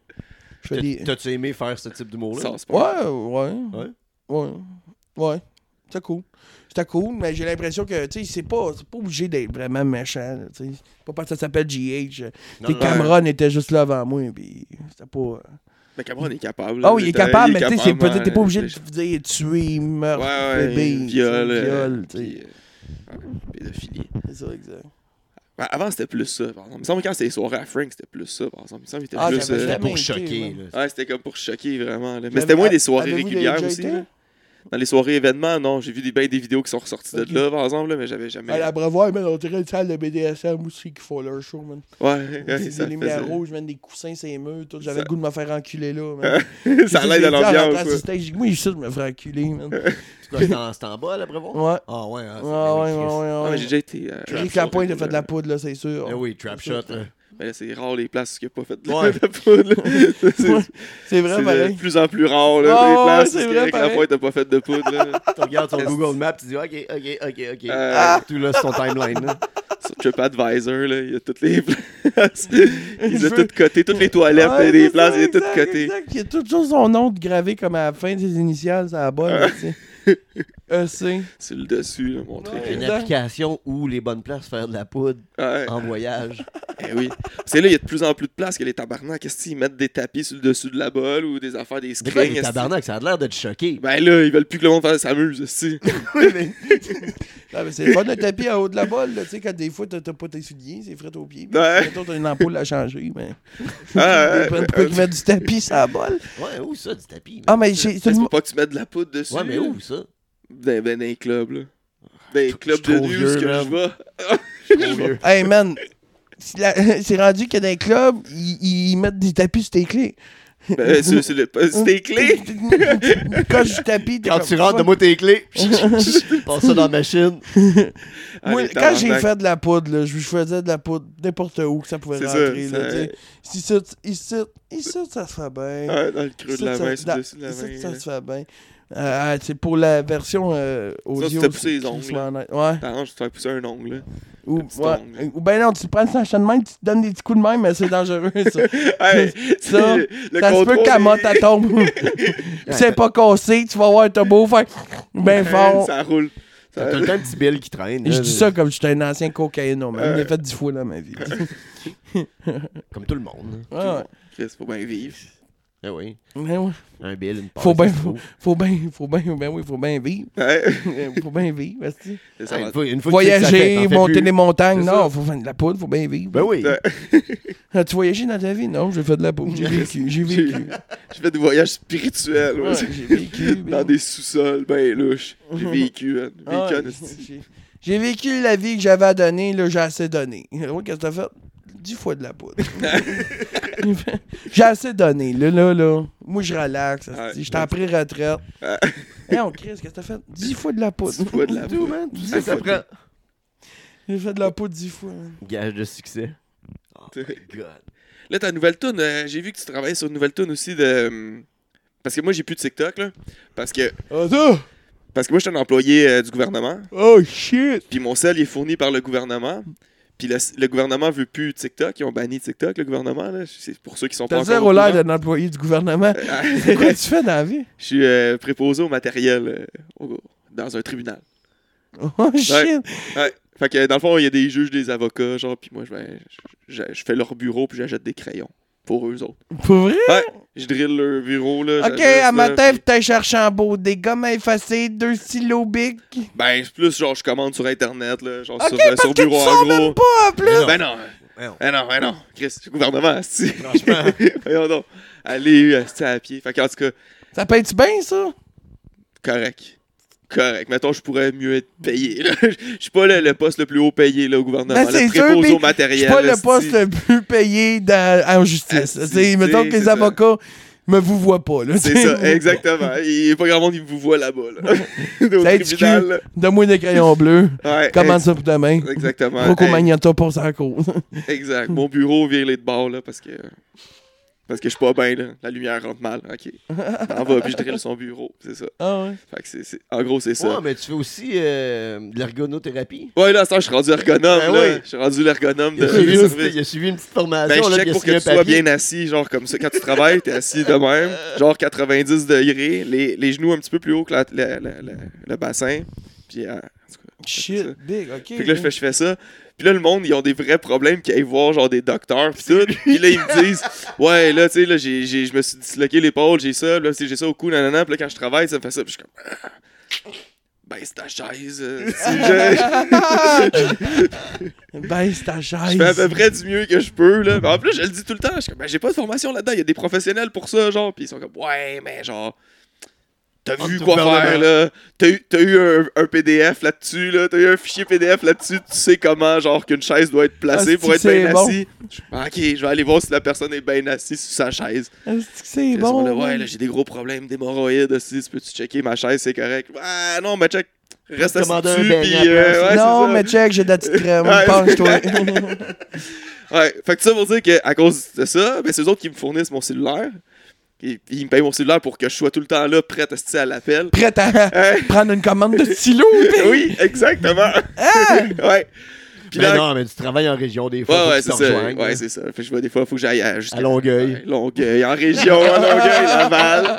Je fais T'as- des. T'as-tu aimé faire ce type d'humour-là? ça, c'est pas. Ouais, ouais. Ouais? Ouais. Ouais. C'était cool. C'était cool, mais j'ai l'impression que, tu sais, c'est pas, c'est pas obligé d'être vraiment méchant, là, tu sais. Pas parce que ça s'appelle G H. Non, Tes non, Cameron était juste là avant moi, puis c'était pas... euh, Mais Cameron est capable. Ah oui, il est capable, mais tu sais, c'est capable, peut-être t'es pas hein, obligé de c'est- dire tuer, meurtre, Ouais, ouais, bébé, viol. euh, viol, tu sais. puis, euh, ouais, pédophilie. C'est ça, exact. Ben, avant, c'était plus ça, par exemple. Il me semble que quand c'était les soirées à Frank, c'était plus ça, par exemple. Il me semble que c'était Ah, plus... j'avais euh, jamais Pour été, choquer, moi. là. Ouais, c'était comme pour choquer, vraiment. Là. Mais J'avais- c'était moins des soirées avez-vous régulières déjà aussi. été? Là. Dans les soirées événements, non. J'ai vu des, ben, des vidéos qui sont ressorties Ok. de là, par exemple, là, mais j'avais jamais... À la Brevoire, man, on dirait une salle de B D S M aussi qui font leur show, man. Ouais, ouais, Des, ça des lumières faisait... rouges, man, des coussins, c'est murs, tout. J'avais Ça- le goût de me faire enculer là, man. ça J'ai l'aide à dit, ah, l'ambiance, place quoi. du stage, j'ai dit, moi, ici, je me ferais enculer, man. C'est quoi, c'est en, c'est en bas, là, Brevoort? Ouais. Ah, ouais. hein, c'est- Ah, ben ouais, oui, ouais, Chris. ouais, Ah, ouais. mais j'ai déjà été... Euh, Eric Lapointe a fait de la poudre, là, c'est sûr. Eh oui, Trap Shot, là. Mais là, c'est rare les places qui n'ont pas fait de, Ouais. de la poudre. là. C'est Ouais, C'est vrai, c'est de pareil. plus en plus rare, là, Ah, les ouais, places c'est où vrai, Eric pareil. Lapointe n'a pas fait de poudre. Là. Tu regardes son Est-ce- Google Maps, tu dis, OK, OK, OK, OK. Euh, Ah, tout là, sur ton timeline, là. Sur TripAdvisor, là, il y a toutes les places. Je Ils ont veux- toutes coté, toutes les toilettes, Ouais, là, des c'est places, ça, il y a toutes exact, coté. exact. Il y a toujours son nom de gravé comme à la fin des initiales, ça la bonne, là, tu sais. E C. Sur le dessus, là, montré. Ouais. Une Exact. application où les bonnes places faire de la poudre Ouais. en voyage. Eh oui. C'est là, il y a de plus en plus de places que les tabarnak. Qu'est-ce qu'ils mettent des tapis sur le dessus de la bolle ou des affaires, des C'est quoi screens? les esti? tabarnak? Ça a l'air de te choquer. Ben là, ils veulent plus que le monde fasse- s'amuse, aussi. Oui, mais... Ah, mais c'est le fun de tapis en haut de la bolle, là, tu sais, quand des fois t'as t'as pas tes souliers, c'est frais aux pieds. Puis Ouais. mettons, t'as une ampoule à changer, mais. Ah, ouais, Pourquoi ouais. ils mettent du tapis sur la bolle? Ouais, où ça, du tapis? Ah, mais j'ai. C'est pour pas que tu mettes de la poudre dessus. Ouais, mais là. où ça? Ben, ben, dans les clubs, là. Dans les Je clubs suis de trop nuit où vieux, ce que man. je vais. Trop vieux. Hey, man, si la- c'est rendu que dans les clubs, ils, ils mettent des tapis sur tes clés. Ben, c'est c'est le- c'est tes clés. Quand je tapis, t'es Quand comme, tu rentres, donne-moi tes clés. Passe ça dans la machine. Ah, Moi, les quand j'ai tabarnak. fait de la poudre, là, je je faisais de la poudre n'importe où que ça pouvait C'est rentrer. ça, là, ça- tu sais. Si ça, ici, ici, ça se fait bien. Ouais, dans le creux Ici, de la ça- main, sur da- le dessus de la ici, main. ça là. se fait bien. Euh, c'est pour la version euh, audio. tu fais pousser les c'est ongles, crissement là. honnête. Ouais. T'arranges, tu te fais pousser un ongle, là. Ou, petit ouais. ongle. Ou ben non, tu prends le chaîne de main, tu te donnes des petits coups de main, mais c'est dangereux, ça. Hey, Ça, le ça se peut contrôle qu'à monte est- à tombe. c'est pas cassé, tu vas voir, t'as beau faire ben fort. Ça roule. T'as Ça- tout le temps un petit bill qui traîne. Je là, dis ça comme j'étais un ancien cocaïno, man. Ouais. J'ai fait dix fois dans ma vie. Comme tout le monde. Ouais, ouais. Chris, faut bien vivre. Eh oui. Mais ouais. Un bill, une passe. Faut bien, c'est faut, tout. faut bien, faut bien, ben oui, faut bien vivre. Ouais. faut bien vivre, esti. Ça Ah, va- une fois, une fois que tu sais que ça fait, Voyager, t'en fais monter plus. les montagnes, C'est non, ça. faut faire de la poudre, faut bien vivre. Ben oui. Ouais. As-tu voyagé dans ta vie? Non, j'ai fait de la poudre, j'ai vécu, j'ai vécu. J'ai fait des voyages spirituels, ouais. Ouais, j'ai vécu. Dans des sous-sols, ben louches. J'ai vécu, man. Ah, Vécu en ouais, esti. j'ai- J'ai vécu la vie que j'avais à donner, là, j'ai assez donné. Ouais, qu'est-ce que t'as fait? Dix fois de la poudre. j'ai assez donné, là, là, là. Moi, je relaxe, Ouais. j'étais en pré-retraite. Ouais. Hé, on Chris, qu'est-ce que t'as fait? Dix fois de la poudre. Dix fois de la Tout, poudre. man. Tu sais, ça prend. J'ai fait de la poudre dix fois, man. Gage de succès. Oh my god. Là, ta nouvelle tune, euh, j'ai vu que tu travaillais sur une nouvelle tune aussi de. euh, Parce que moi, j'ai plus de TikTok, là. Parce que, Ah, ça? parce que moi, je suis un employé euh, du gouvernement. Oh, shit! Puis mon sel il est fourni par le gouvernement. Puis le, le gouvernement veut plus TikTok. Ils ont banni TikTok, le gouvernement. Là. C'est pour ceux qui sont pas T'as encore zéro au l'air courant. d'un employé du gouvernement. Euh, C'est quoi tu fais dans la vie? Je suis euh, préposé au matériel euh, au- dans un tribunal. Oh, shit! Ouais. Fait que dans le fond, il y a des juges, des avocats, genre, puis moi, je, ben, je, je- je fais leur bureau, puis j'achète des crayons pour eux autres. Pour vrai? Ouais, je drille leur bureau, là. Ok, j'ajuste, à là, matin, puis- t'as cherché en beau des gommes effacées, deux stylos bic. Ben, c'est plus genre, je commande sur Internet, là, genre Ok, sur, euh, parce sur que bureau tu en sors gros. même pas, en plus! Ben non, Ouais, on- ben non, ben non. Chris, c'est le gouvernement, c'est Franchement. Voyons donc. Allez, asti, à pied. Fait qu'en tout cas, Ça paye-tu bien, ça? correct. Correct. Mettons, je pourrais mieux être payé. là. Je suis pas le, le poste le plus haut payé là, au gouvernement. Ben, le c'est sûr, préposé puis au matériel. Je suis pas le asti. poste le plus payé dans, en justice. Asti, T'sais, mettons t'sais, que les c'est avocats me vous voient pas. là, C'est t'sais. ça, exactement. Il n'y a pas grand monde qui vous voit là-bas. Là. Au Ça tribunal. excuse. là. Donne-moi des crayons bleus. Ouais, Commande ex- ça pour demain. Exactement. Rocco Hey, Magnotta pour sa cause. exact. Mon bureau vire les de bord là, parce que. Parce que je suis pas bien, là. La lumière rentre mal. OK. On va, puis je drille son bureau. C'est ça. Ah ouais. Fait que c'est, c'est- En gros, c'est ça. Ouais, mais tu fais aussi euh, de l'ergonothérapie. Ouais, là, ça, je suis rendu ergonome. Ben là. oui. Je suis rendu l'ergonome Il a, de suivi du une, service. il a suivi une petite Ben, formation. je là, check puis il a pour que signé tu un sois papier. bien assis, genre comme ça. Quand tu travailles, t'es assis de même, genre quatre-vingt-dix degrés, les, les genoux un petit peu plus haut que la- la- la- la- le bassin. Puis, euh, en tout cas, Shit, c'est ça. big, ok. Fait que là, je fais, je fais ça. Puis là, le monde, ils ont des vrais problèmes qui aillent voir, genre, des docteurs, pis tout. Puis là, ils me disent, ouais, là, tu sais, là, j'ai, j'ai, je me suis disloqué l'épaule, j'ai ça, là, tu sais, j'ai ça au cou, nanana. Puis là, quand je travaille, ça me fait ça. Puis je suis comme, ah. baisse ta chaise. euh, si je... Baisse ta chaise. je fais à peu près du mieux que je peux, là. Mais en plus, je le dis tout le temps. Je suis comme, ben, j'ai pas de formation là-dedans. Il y a des professionnels pour ça, genre. Puis ils sont comme, ouais, mais genre. T'as En vu tout quoi gouvernement. faire, là. T'as eu, t'as eu un, un P D F là-dessus, là. T'as eu un fichier P D F là-dessus. Tu sais comment, genre, qu'une chaise doit être placée Ah, pour être c'est bien bon. assis. Je- Ok, je vais aller voir si la personne est bien assise sur sa chaise. Est-ce que c'est Puis ils bon? sont là, ouais, man? là, j'ai des gros problèmes d'hémorroïdes aussi. Tu peux-tu checker ma chaise, c'est correct. Ah, non, mais check. Reste assis Commander un dessus, beignet puis à la euh, place. ouais, c'est Non, ça. mais check, j'ai de la petite crème. Ouais. Penche-toi. Ouais, fait que ça pour dire qu'à cause de ça, ben, c'est eux autres qui me fournissent mon cellulaire. Et, puis ils me payent mon cellulaire pour que je sois tout le temps là, prêt à assister à l'appel. Prête à Hein? prendre une commande de stylo. pis- Oui, exactement. ouais. Puis Mais là, non, mais tu travailles en région des fois. ouais, faut ouais, que c'est tu te ça. rejoignes, Ouais, là. c'est ça. Fait que je vois des fois, il faut que j'aille à, jusqu'à À Longueuil. Ouais, Longueuil, en région, à Longueuil, Laval.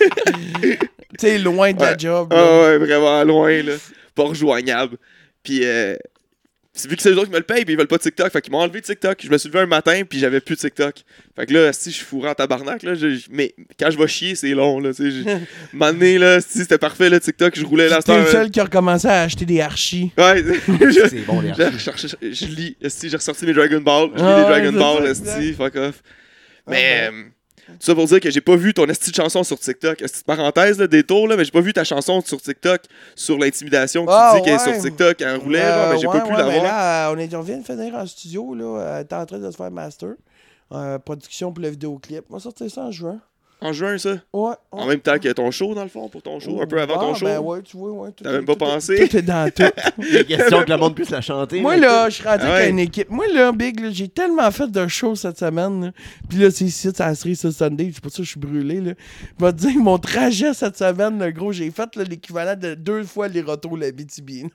Tu sais, loin de la Ouais. job. là. Ah ouais, vraiment loin, là. Pas rejoignable. Puis, euh, c'est vu que c'est eux autres qui me le payent, puis ils veulent pas de TikTok. Fait qu'ils m'ont enlevé TikTok. Je me suis levé un matin, puis j'avais plus de TikTok. Fait que là, si je suis fourré en tabarnak, là, je- je- mais quand je vais chier, c'est long, là. Tu sais, j'ai- un moment donné, là, si c'était parfait, là, TikTok, je roulais là. T'es le seul qui a recommencé à acheter des archis. Ouais, je- C'est bon, les je, archives. recherche- je lis, esti, j'ai ressorti mes Dragon Ball, je lis Ah les ouais, Dragon c'est Ball, ça, esti, fuck off. Mais, Ah euh, tout ça pour dire que j'ai pas vu ton esti de chanson sur TikTok. Esti de parenthèse, là, détour, là, mais j'ai pas vu ta chanson sur TikTok, sur l'intimidation que tu Ah, dis qu'elle est ouais. sur TikTok, elle roulait, genre, mais j'ai ouais, pas pu ouais, la mais voir. là, euh, on, est, on vient de finir en studio. Là, elle est en train de se faire master. Euh, production pour le vidéoclip. On va sortir ça en juin. En juin, ça. Ouais. En ouais. même temps que ton show, dans le fond, pour ton show, un peu avant ton Ah, show. Ben ouais, tu vois, ouais. tout T'as est- même pas tout est- pensé? Tout est dans tout. Des questions que le monde puisse la chanter. Moi, mais là, je suis rendu Ah avec ouais. une équipe. Moi, là, Big, là, j'ai tellement fait de shows cette semaine. Là. Puis là, c'est ici, ça serait ce Sunday. C'est pour ça que je suis brûlé. Là. Je vais te dire, mon trajet cette semaine, le gros, j'ai fait là, l'équivalent de deux fois les retours la B T B.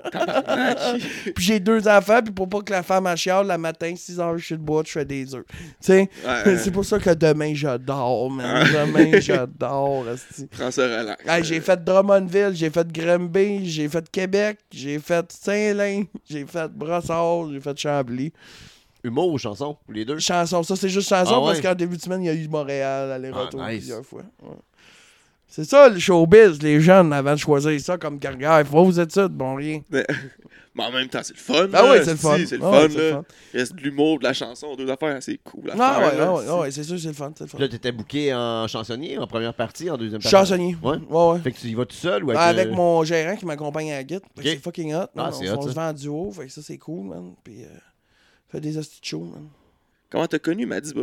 Puis j'ai deux enfants. Puis pour pas que la femme chiale, le matin, six heures, je suis debout, je fais des œufs. Tu sais, Ouais, c'est pour ça que demain, j'adore, man. Demain, j'adore. esti. prends ça relax. Hey, j'ai fait Drummondville, j'ai fait Granby, j'ai fait Québec, j'ai fait Saint-Lin, j'ai fait Brossard, j'ai fait Chambly. Humour ou chanson, ou les deux. Chanson, ça c'est juste chanson Ah ouais? parce qu'en début de semaine, il y a eu Montréal, aller-retour Ah, nice. plusieurs fois. Ouais. C'est ça le showbiz, les jeunes, avant de choisir ça comme carrière. Faut vos études, bon rien. Mais mais en même temps, c'est le fun. Ah là, ouais, c'est le fun. esti, C'est le Ah fun, ouais, c'est le là. fun. Il reste de l'humour, de la chanson, deux affaires assez cool à Ah faire. ouais, là, ah ouais, esti. ah ouais, c'est sûr, c'est le fun, c'est le fun. Là, t'étais booké en chansonnier, en première partie, en deuxième partie. Chansonnier. Ouais. Ouais, ouais. Fait que tu y vas tout seul ou avec, Ah, avec euh, mon gérant qui m'accompagne à la guitare. Fait que Ok. C'est fucking hot. Ah, man. c'est on hot, on se ça. vend en duo, fait que ça c'est cool, man. Puis euh, fait des hosties de show, man. Comment t'as connu Madiba?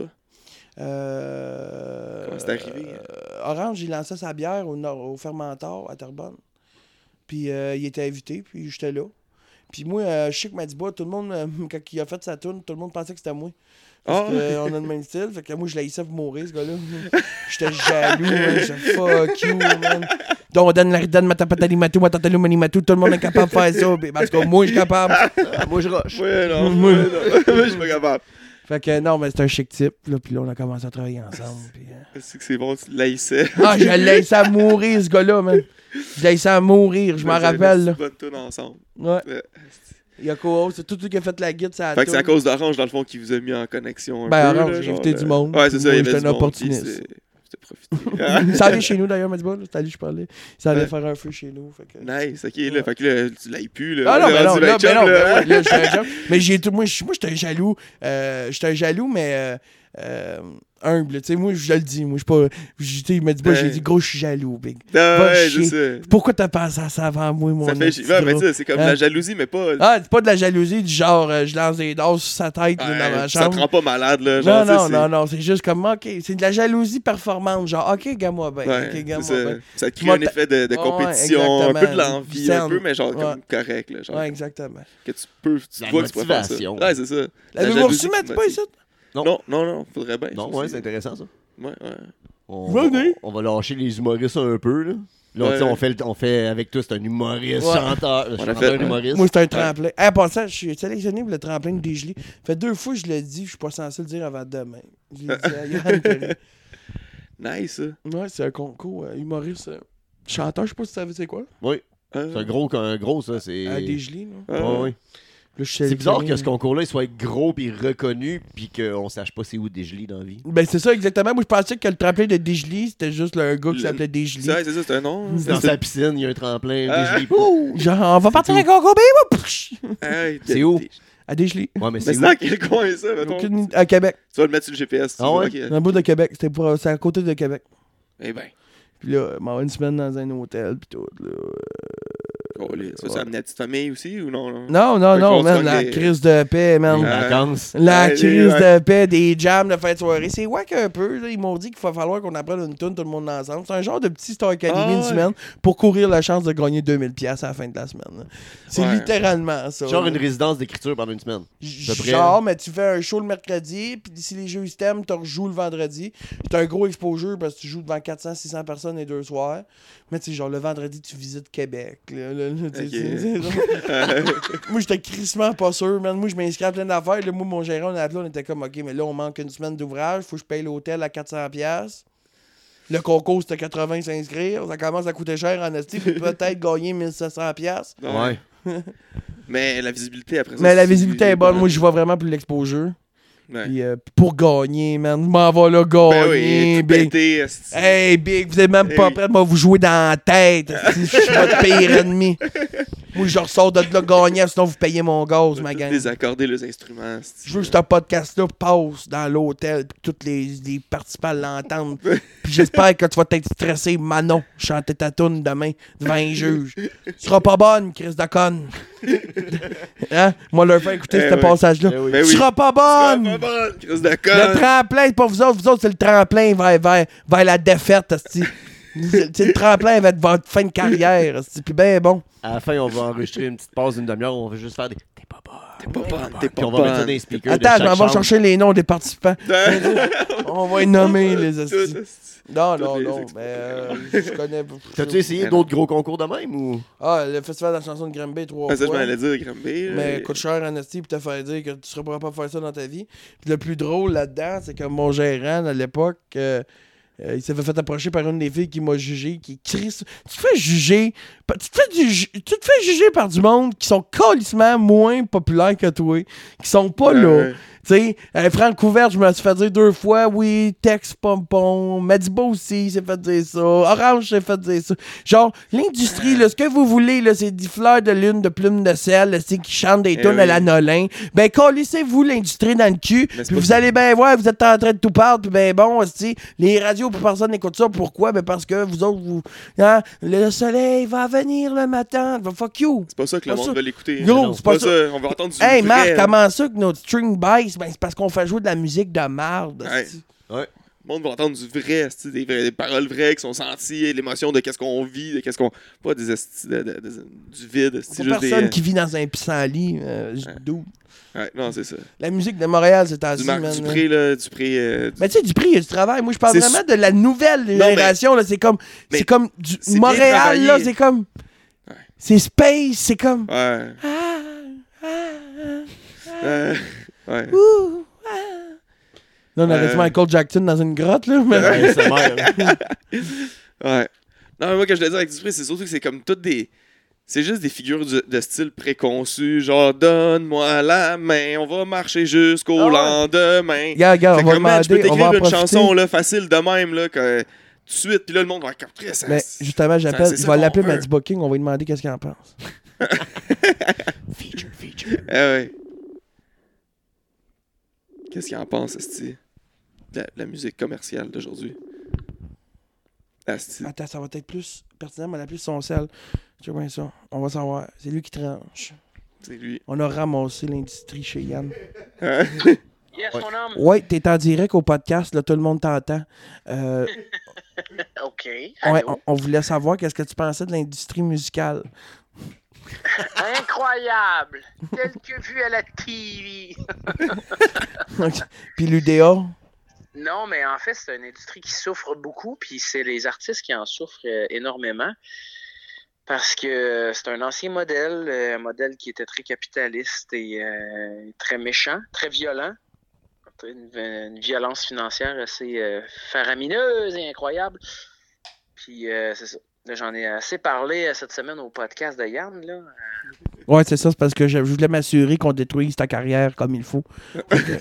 Euh, Comment c'est arrivé? euh, Orange, il lançait sa bière au, nord, au Fermentor à Terrebonne. Puis euh, il était invité, puis j'étais là. Puis moi, euh, je sais que Madiba, tout le monde, euh, quand il a fait sa tune, tout le monde pensait que c'était moi. Parce Ah. qu'on a le même style. Fait que moi, je l'haïssais pour mourir, ce gars-là. J'étais jaloux, man. J'étais fuck you, man. Donc, on donne la redonne, matapatali matou, matatali manimatou. Tout le monde est capable de faire ça. puis- Parce que moi, je suis capable. Ah, moi, je rush. Ouais, non. Moi- ouais, non. Moi, je suis pas capable. Fait que non, mais c'est un chic type. Là, puis là, on a commencé à travailler ensemble. Puis, euh, C'est que c'est bon, tu l'haïssais. Ah, je l'ai laissé à mourir, ce gars-là, man. Je l'ai laissé à mourir, je m'en Vous avez rappelle. une Là. bonne tune ensemble. Ouais. Euh, Il y a quoi c'est tout lui qui a fait la guide, ça a Fait que c'est à cause d'Orange, dans le fond, qui vous a mis en connexion un Ben, peu. Orange, là, j'ai genre, invité euh, du monde, Ouais, c'est puis ça, moi, il y avait j'étais du un monde, puis opportuniste. c'est- C'était profité. Il s'en allait chez nous d'ailleurs, Madiba. C'était allé, je parlais. Il s'en allait Ouais. faire un feu chez nous. Fait que... Nice, ok, là. Fait que là, tu l'as pu, là. Ah non, On est mais non, rendu là, avec ben chum, non, là. ben ouais, là, j'étais un job. Mais j'ai tout, moi, je- moi, j'étais un jaloux. Euh, j'étais un jaloux, mais euh, euh, humble. Tu sais, moi, je le dis. Moi, je suis pas. Il m'a dit, moi, j'ai Ouais. dit, gros, je suis jaloux, big. Ah, Va ouais, chier. je sais. Pourquoi t'as pensé à ça avant moi, mon Ça fait esti chier. Ouais, mais gros? ça, c'est comme de Hein? la jalousie, mais pas. Ah, c'est pas de la jalousie du genre, euh, je lance des doses sur sa tête là, Ouais, dans ma ça te chambre. rend pas malade, là. Non, Genre, non, tu sais, non, non, c'est juste comme, ok, c'est de la jalousie performante, genre, ok, gamme-moi bien, c'est- Ouais, ok, c'est gamme-moi ça. bien. Ça te Tu crée un m'as- effet de, de Ouais, compétition, un peu de exactement. l'envie, un Saine. peu, mais genre Ouais. comme correct, là. Genre, Ouais, exactement. que tu peux, tu La vois que tu peux faire ça. motivation. Ouais, c'est ça. La L'avez-vous jalousie reçu, qui Mathieu, pas motive. ici? Non. Non, non, non, faudrait bien. Non, ça ouais, aussi. c'est intéressant, ça. Ouais, ouais. On, Venez. on, on va lâcher les humoristes un peu, là. Là, Ouais. tu sais, on fait, le- on fait avec toi, c'est un humoriste, Ouais. chanteur, On a chanteur fait- humoriste. Moi, c'est un tremplin. Ah, pour ça, je suis sélectionné pour le tremplin de Dégelé. Fait deux fois, je l'ai dit, je suis pas censé le dire avant demain. Je l'ai dit à Yann Perry. Nice, ça. Ouais, c'est un concours euh, humoriste. euh, chanteur, je sais pas si tu savais c'est quoi. Oui, Ah, c'est un gros, un gros, ça, c'est... À Dégelé, là. ah, Ouais, ouais. Là, je suis C'est bizarre sélectionné. que ce concours-là il soit gros puis reconnu puis qu'on sache pas c'est où Desjely dans la vie. Ben, c'est ça, exactement. Moi, je pensais que le tremplin de Desjely, c'était juste le gars qui Le- s'appelait Desjely. C'est vrai, c'est ça, c'est un nom. Dans sa piscine, il y a un tremplin, Ah. Desjely. Ouh! Genre, on va partir tout. à concours, ben, psh, Hey, C'est t'es- où? t'es- à Desjely. Ouais, mais Mais c'est c'est où? dans quel coin ça, mettons? Aucune idée. À Québec. Tu vas le mettre sur le G P S. tu Ah vois, ouais? ok. Dans le bout de Québec. C'était pour- c'est à côté de Québec. Eh ben. Puis là, m'en une semaine dans un hôtel, pis tout, là. Oh, les- ça, ça amenait la petite famille aussi ou non? non? Non, non, Fait non, qu'on man, se la les- crise de paix, man. Les Ah. vacances. La Ouais, crise ouais. de paix, des jams de fin de soirée. C'est wack un peu. Là. Ils m'ont dit qu'il va falloir qu'on apprenne une tune tout le monde ensemble. C'est un genre de petit Star Academy Ah, une ouais. semaine pour courir la chance de gagner deux mille dollars à la fin de la semaine. là. C'est Ouais. littéralement ça. Genre là. une résidence d'écriture pendant une semaine. peu près, Genre, mais tu fais un show le mercredi, puis si les jeux t'aiment, tu rejoues le vendredi. T'as un gros exposure parce que tu joues devant quatre cents à six cents personnes les deux soirs. Mais tu sais, genre le vendredi, tu visites Québec. Là, là, là, tu sais, Ok. c'est- c'est- Moi, j'étais crissement pas sûr, man. Moi, je m'inscris à plein d'affaires. Là, moi, mon gérant, on, a appelé, on était comme, OK, mais là, on manque une semaine d'ouvrage. Faut que je paye l'hôtel à quatre cents dollars. Le concours, c'était quatre-vingts s'inscrire. Ça commence à coûter cher en esti. Puis peut-être gagner mille sept cents dollars. Ouais. Mais la visibilité après ça. Mais la c'est- visibilité est bonne. Moi, je vois vraiment plus l'exposure. Ouais. Puis euh, pour gagner, man. Je m'en vais là Ben gagner. oui, tout big. pété, esti. Hey, Big, vous êtes même Eh pas oui. prêts de me vous jouer dans la tête. esti. Je suis votre pire ennemi. Moi, je ressors de là gagnant, sinon vous payez mon gaz, ma Tous gang. désaccorder les instruments. esti. Je veux que ce podcast-là passe dans l'hôtel, puis tous les, les participants l'entendent. Puis j'espère que tu vas être stressé, Manon, chanter ta toune demain devant un juge. Tu seras pas bonne, Chris de conne. Hein? Moi, leur faire écouter Eh ce oui. passage-là. Eh oui. Ben Tu oui. seras pas Tu seras bonne! pas bonne, Chris de Le conne. tremplin, c'est pas vous autres. Vous autres, c'est le tremplin vers, vers, vers la défaite, esti. C'est c'est le tremplin vers votre fin de carrière, esti. Puis ben bon. À la fin, on va enregistrer une petite pause d'une demi-heure. On va juste faire des. T'es pas bonne. T'es pas bonne, t'es Puis pas on va mettre ça dans bonne. les speakers. Attends, de je m'en chaque vais chambre. chercher les noms des participants. Tout, On va les nommer, les esti. esti. Non, Toutes non, les non, expos. mais euh, je connais. T'as-tu essayé Mais d'autres gros concours de même ou. Ah, le festival de la chanson de Granby trois Ah, ça, je m'en fois. allais dire, Granby. là. Mais coûte cher en esti pour te faire dire que tu seras pas capable de faire ça dans ta vie. Puis le plus drôle là-dedans, c'est que mon gérant à l'époque, euh, euh, il s'avait fait approcher par une des filles qui m'a jugé, qui crie. Tu te fais juger. pa- Tu te fais, du ju- tu te fais juger par du monde qui sont calissement moins populaires que toi, qui sont pas Ouais, là. ouais. Tu sais, euh, Franck Couvert, je me suis fait dire deux fois, oui, Tex Pompon, Madibo aussi s'est fait dire ça, Orange s'est fait dire ça. Genre, l'industrie, là, ce que vous voulez, là, c'est des fleurs de lune, de plumes de sel, là, c'est qui chantent des Eh tunes à oui. la Nolin. Ben, calissez-vous l'industrie dans le cul, Mais c'est puis pas vous ça. allez bien voir, vous êtes en train de tout parler, puis ben bon, esti, les radios, pour personne n'écoute ça. Pourquoi? Ben parce que vous autres, vous, hein, le soleil va venir le matin, va fuck you. C'est pas ça que le Pas monde ça. va l'écouter. Gros, Non, c'est pas ça. On va entendre du Hey, vrai, Marc, là. comment ça que notre string bass? Ben, c'est parce qu'on fait jouer de la musique de marde. Ouais. esti. Ouais. Le monde va entendre du vrai, esti, des, vraies- des paroles vraies qui sont senties, l'émotion de qu'est-ce qu'on vit, de qu'est-ce qu'on. Pas des esti, de, de- de- du vide, esti, C'est juste personne des. qui vit dans un pissenlit. Euh, j- Ouais. d'où? Ouais, non, c'est ça. La musique de Montréal, c'est Du ainsi, Marc man. Dupré, là, Dupré. euh, du- Mais tu sais, Dupré, il y a du travail. Moi, je parle C'est vraiment su- de la nouvelle mais- génération. là. C'est comme, mais c'est comme du c'est bien Montréal, travaillé. là, c'est comme... Ouais. C'est space, c'est comme... Ouais. Ah, ah, ah, Euh, ouais. ouh, ah. Là, on Ouais. aurait Michael Jackson dans une grotte, là. Mais... Ouais, c'est mère, là. Ouais. Non, mais moi, que je le dis avec Dupré, c'est surtout que c'est comme toutes des. C'est juste des figures de, de style préconçu, genre donne-moi la main, on va marcher jusqu'au Ah ouais. lendemain. Regarde, regarde, Fait on va que man, je peux demander, on va t'écrire en une profiter. chanson là, facile de même, là, que, tout de suite, puis là, le monde va être comme très ça. Mais justement, j'appelle, c'est je ça vais qu'on l'appeler veut. Maddie Booking, on va lui demander qu'est-ce qu'il en pense. Feature, feature. Eh ouais. Qu'est-ce qu'il en pense, Asti? De la, la musique commerciale d'aujourd'hui. Asti. Attends, ça va être plus pertinent, mais l'appeler son sel. Tu vois bien ça. On va savoir. C'est lui qui tranche. C'est lui. On a ramassé l'industrie chez Yann. Hein? Yes, mon homme. Ouais, t'es en direct au podcast, là, tout le monde t'entend. Euh, OK. ouais, Allô? on, on voulait savoir qu'est-ce que tu pensais de l'industrie musicale. Incroyable. Tel que vu à la T V. Puis l'U D A. Non, mais en fait, c'est une industrie qui souffre beaucoup, puis c'est les artistes qui en souffrent euh, énormément. Parce que c'est un ancien modèle, euh, un modèle qui était très capitaliste et euh, très méchant, très violent. Une, une violence financière assez euh, faramineuse et incroyable. Puis euh, c'est ça. Là, j'en ai assez parlé euh, cette semaine au podcast de Yann. Là. Ouais, c'est ça, c'est parce que je, je voulais m'assurer qu'on détruise ta carrière comme il faut. Non,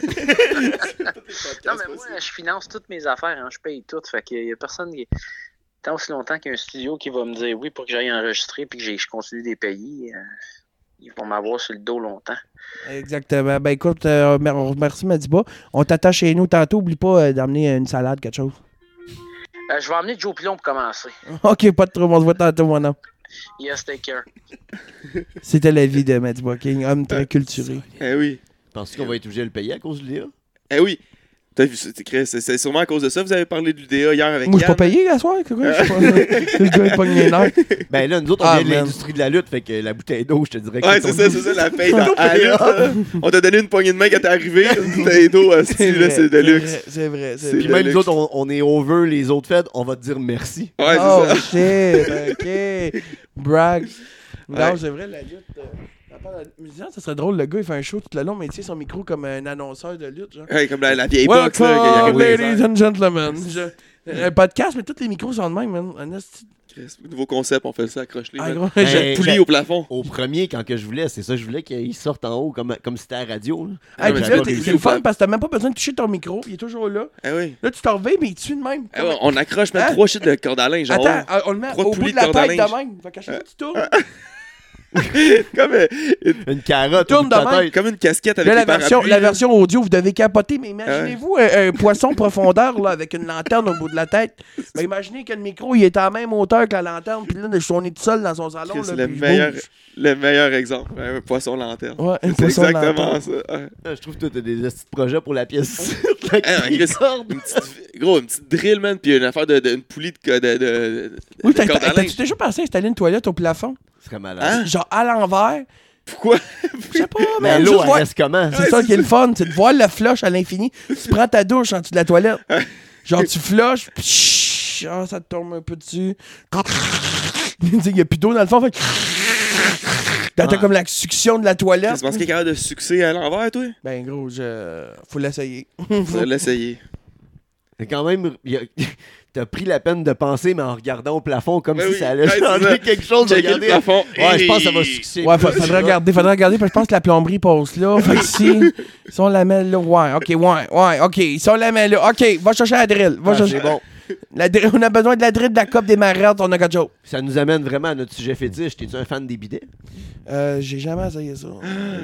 mais moi, je finance toutes mes affaires, hein, je paye tout. Fait qu'il y a personne qui. Tant aussi longtemps qu'il y a un studio qui va me dire oui pour que j'aille enregistrer puis que j'ai- je continue de les payer, euh, ils vont m'avoir sur le dos longtemps. Exactement. Ben écoute, euh, mer- on remercie Madiba. On t'attache chez nous tantôt. Oublie pas euh, d'amener une salade, quelque chose. Euh, je vais emmener Joe Pilon pour commencer. Ok, pas de trouble. On se voit tantôt, mon homme. Yes, take care. C'était la vie de Madiba King, homme très culturé. Eh oui. Penses-tu qu'on va être obligé de le payer à cause de l'U D A? Eh oui. T'as vu, c'est Chris, c'est c'est sûrement à cause de ça. Vous avez parlé de l'U D A hier avec Moi, je suis Yann. pas payé, la soirée. C'est quoi? Je suis pas- C'est le gars qui pogne les nerfs. Ben là, nous autres, on Ah, vient de man. l'industrie de la lutte, fait que la bouteille d'eau, je te dirais que Ouais, ton- c'est ça, c'est ça, la paye dans à la lutte, là. On t'a donné une poignée de main quand t'es arrivé. Une bouteille d'eau, hostie, là, c'est de luxe. C'est vrai, c'est C'est Puis de même nous luxe. autres, on, on est over les autres fêtes, on va te dire merci. Ouais, Oh c'est ça. shit, ok. Brag. Non, Ouais. c'est vrai, la lutte. euh, ça parle de- Mais disons, ça serait drôle, le gars, il fait un show tout le long, mais il tient son micro comme un annonceur de lutte, genre. Ouais, comme la, la vieille box, là. qu'il y Welcome, avait ladies and gentlemen. Je- Un podcast, mais tous les micros sont de même, man. Un esti- Chris, nouveau concept, on fait ça, accroche-les. Ah, man. gros, Ben, j'ai- Poulie ben, au plafond. Au premier, quand que je voulais, c'est ça, je voulais qu'il sorte en haut comme, comme si c'était à la radio. Là. Hey, Ah, mais puis c'est là, pas t'es- réussi c'est le ou pas? fun parce que t'as même pas besoin de toucher ton micro, il est toujours là. Eh oui. Là, tu t'en reviens, mais il te suit de même. Eh ouais, on accroche même Hein? trois shit de corde à linge, genre. Attends, euh, on le met trois au bout poulies de la de corde à tête linge. de même. Fait qu'à chaque fois que tu tournes, Comme, euh, Une carotte Tourne au bout de ta de même. tête. comme une casquette avec là, la les version, parapluies, la là. version audio, vous devez capoter, mais imaginez-vous un, un poisson profondeur là, avec une lanterne au bout de la tête. Ben, imaginez que le micro, il est à la même hauteur que la lanterne, puis là, on est tout seul dans son salon. Chris, là, C'est le puis je meilleur, bouge. le meilleur exemple. Un poisson lanterne. Ouais, un C'est poisson exactement lanterne. ça. Ouais. Ah, je trouve que toi, t'as des petits projets pour la pièce. Eh, Chris, une petite, gros, une petite drill, man, puis une affaire de, de- une poulie de, de, de, de, Oui, de t'as- corde à t'as- linge. t'as-tu déjà pensé à installer une toilette au plafond? Ce serait malade. Hein? Genre à l'envers? Pourquoi? Je sais pas, Mais mais l'eau, juste elle voir- reste comment? C'est ça qui est le fun, c'est de voir le flush à l'infini. Tu prends ta douche en dessous de la toilette. Genre, tu flushes, puis chut, ah, ça te tombe un peu dessus. Il n'y a plus d'eau dans le fond. Fait que t'entends Ah. comme la succion de la toilette. Tu penses qu'il est capable de succès à l'envers, toi? Ben, gros, je... faut l'essayer. Faudrait l'essayer. C'est quand même. il y a- T'as pris la peine de penser, mais en regardant au plafond, comme Ben si oui. ça allait Ouais, c'est changer ça. quelque chose. de Checker le regarder. plafond. Ouais, je pense que ça va Hey! succéder. Ouais, fa- faudrait regarder, faudrait regarder, parce que je pense que la plomberie passe là. Fait que si, si on la met là, ouais, ok, ouais, ouais, ok. Si on la met là, ok, va chercher la drill. Va Ah, chercher. c'est bon. La drill- on a besoin de la drill de la coupe des marettes, on a quelque chose. Ça nous amène vraiment à notre sujet fétiche. T'es-tu un fan des bidets? Euh, j'ai jamais essayé ça.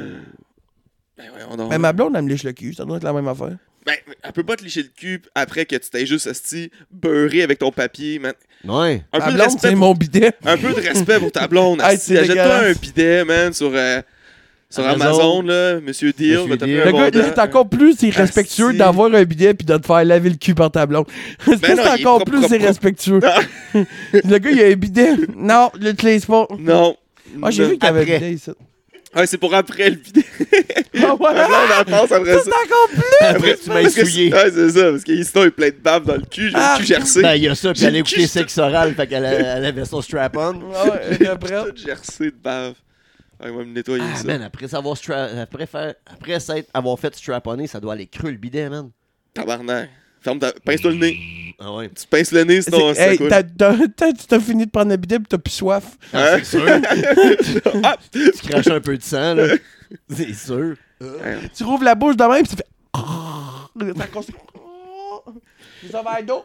Ben ouais, on Mais ma blonde, elle me lèche le cul, ça doit être la même affaire. Ben, elle peut pas te licher le cul après que tu t'aies juste asti beurré avec ton papier, man. Ouais. Un Ma peu de blonde, respect. c'est Pour... mon bidet. Un peu de respect pour ta blonde. Hey, asti. c'est Achète-toi un dégueulasse. bidet, man, sur, euh, sur Amazon. Amazon, là. Monsieur Deal, Monsieur va te Deal. faire Le un gars, bon là, c'est encore plus irrespectueux Asti. d'avoir un bidet puis de te faire laver le cul par ta blonde. C'est Ben non, il est encore propre, plus propre, irrespectueux. Le gars, il a un bidet. Non, je l'utilise pas. Non. Ah, j'ai Non. vu qu'il y avait un Après. bidet ici. Ouais, c'est pour après le bidet. Ah ouais? La blonde, elle pense après Ça, ça. c'est encore plus. Après, tu m'as Parce que- essuyé. Ouais, c'est ça, parce que sinon, il y a plein de bave dans le cul. J'ai Ah. le cul gercé. Ben, il y a ça, puis J'ai elle a le écouté cul- sexe oral, fait qu'elle a- elle avait son strap-on. Ah ouais, elle est prête. Tout gercé de bave. Ouais, il va me nettoyer Ah, ça. man, après, savoir stra- après, faire... après s'être- avoir fait strap-onner, ça doit aller creux le bidet, man. Tabarnak. Ferme ta... Pince-toi le nez. Ah ouais. Tu pinces le nez, sinon C'est- ça hey, coule. t'as- t'as- t'as- tu t'as fini de prendre le bidet pis t'as plus soif. Ah, Hein? c'est sûr. Ah! Tu craches un peu de sang, là. C'est sûr. Tu rouvres la bouche de même pis ça fait. Ça cons- Ça va être d'eau.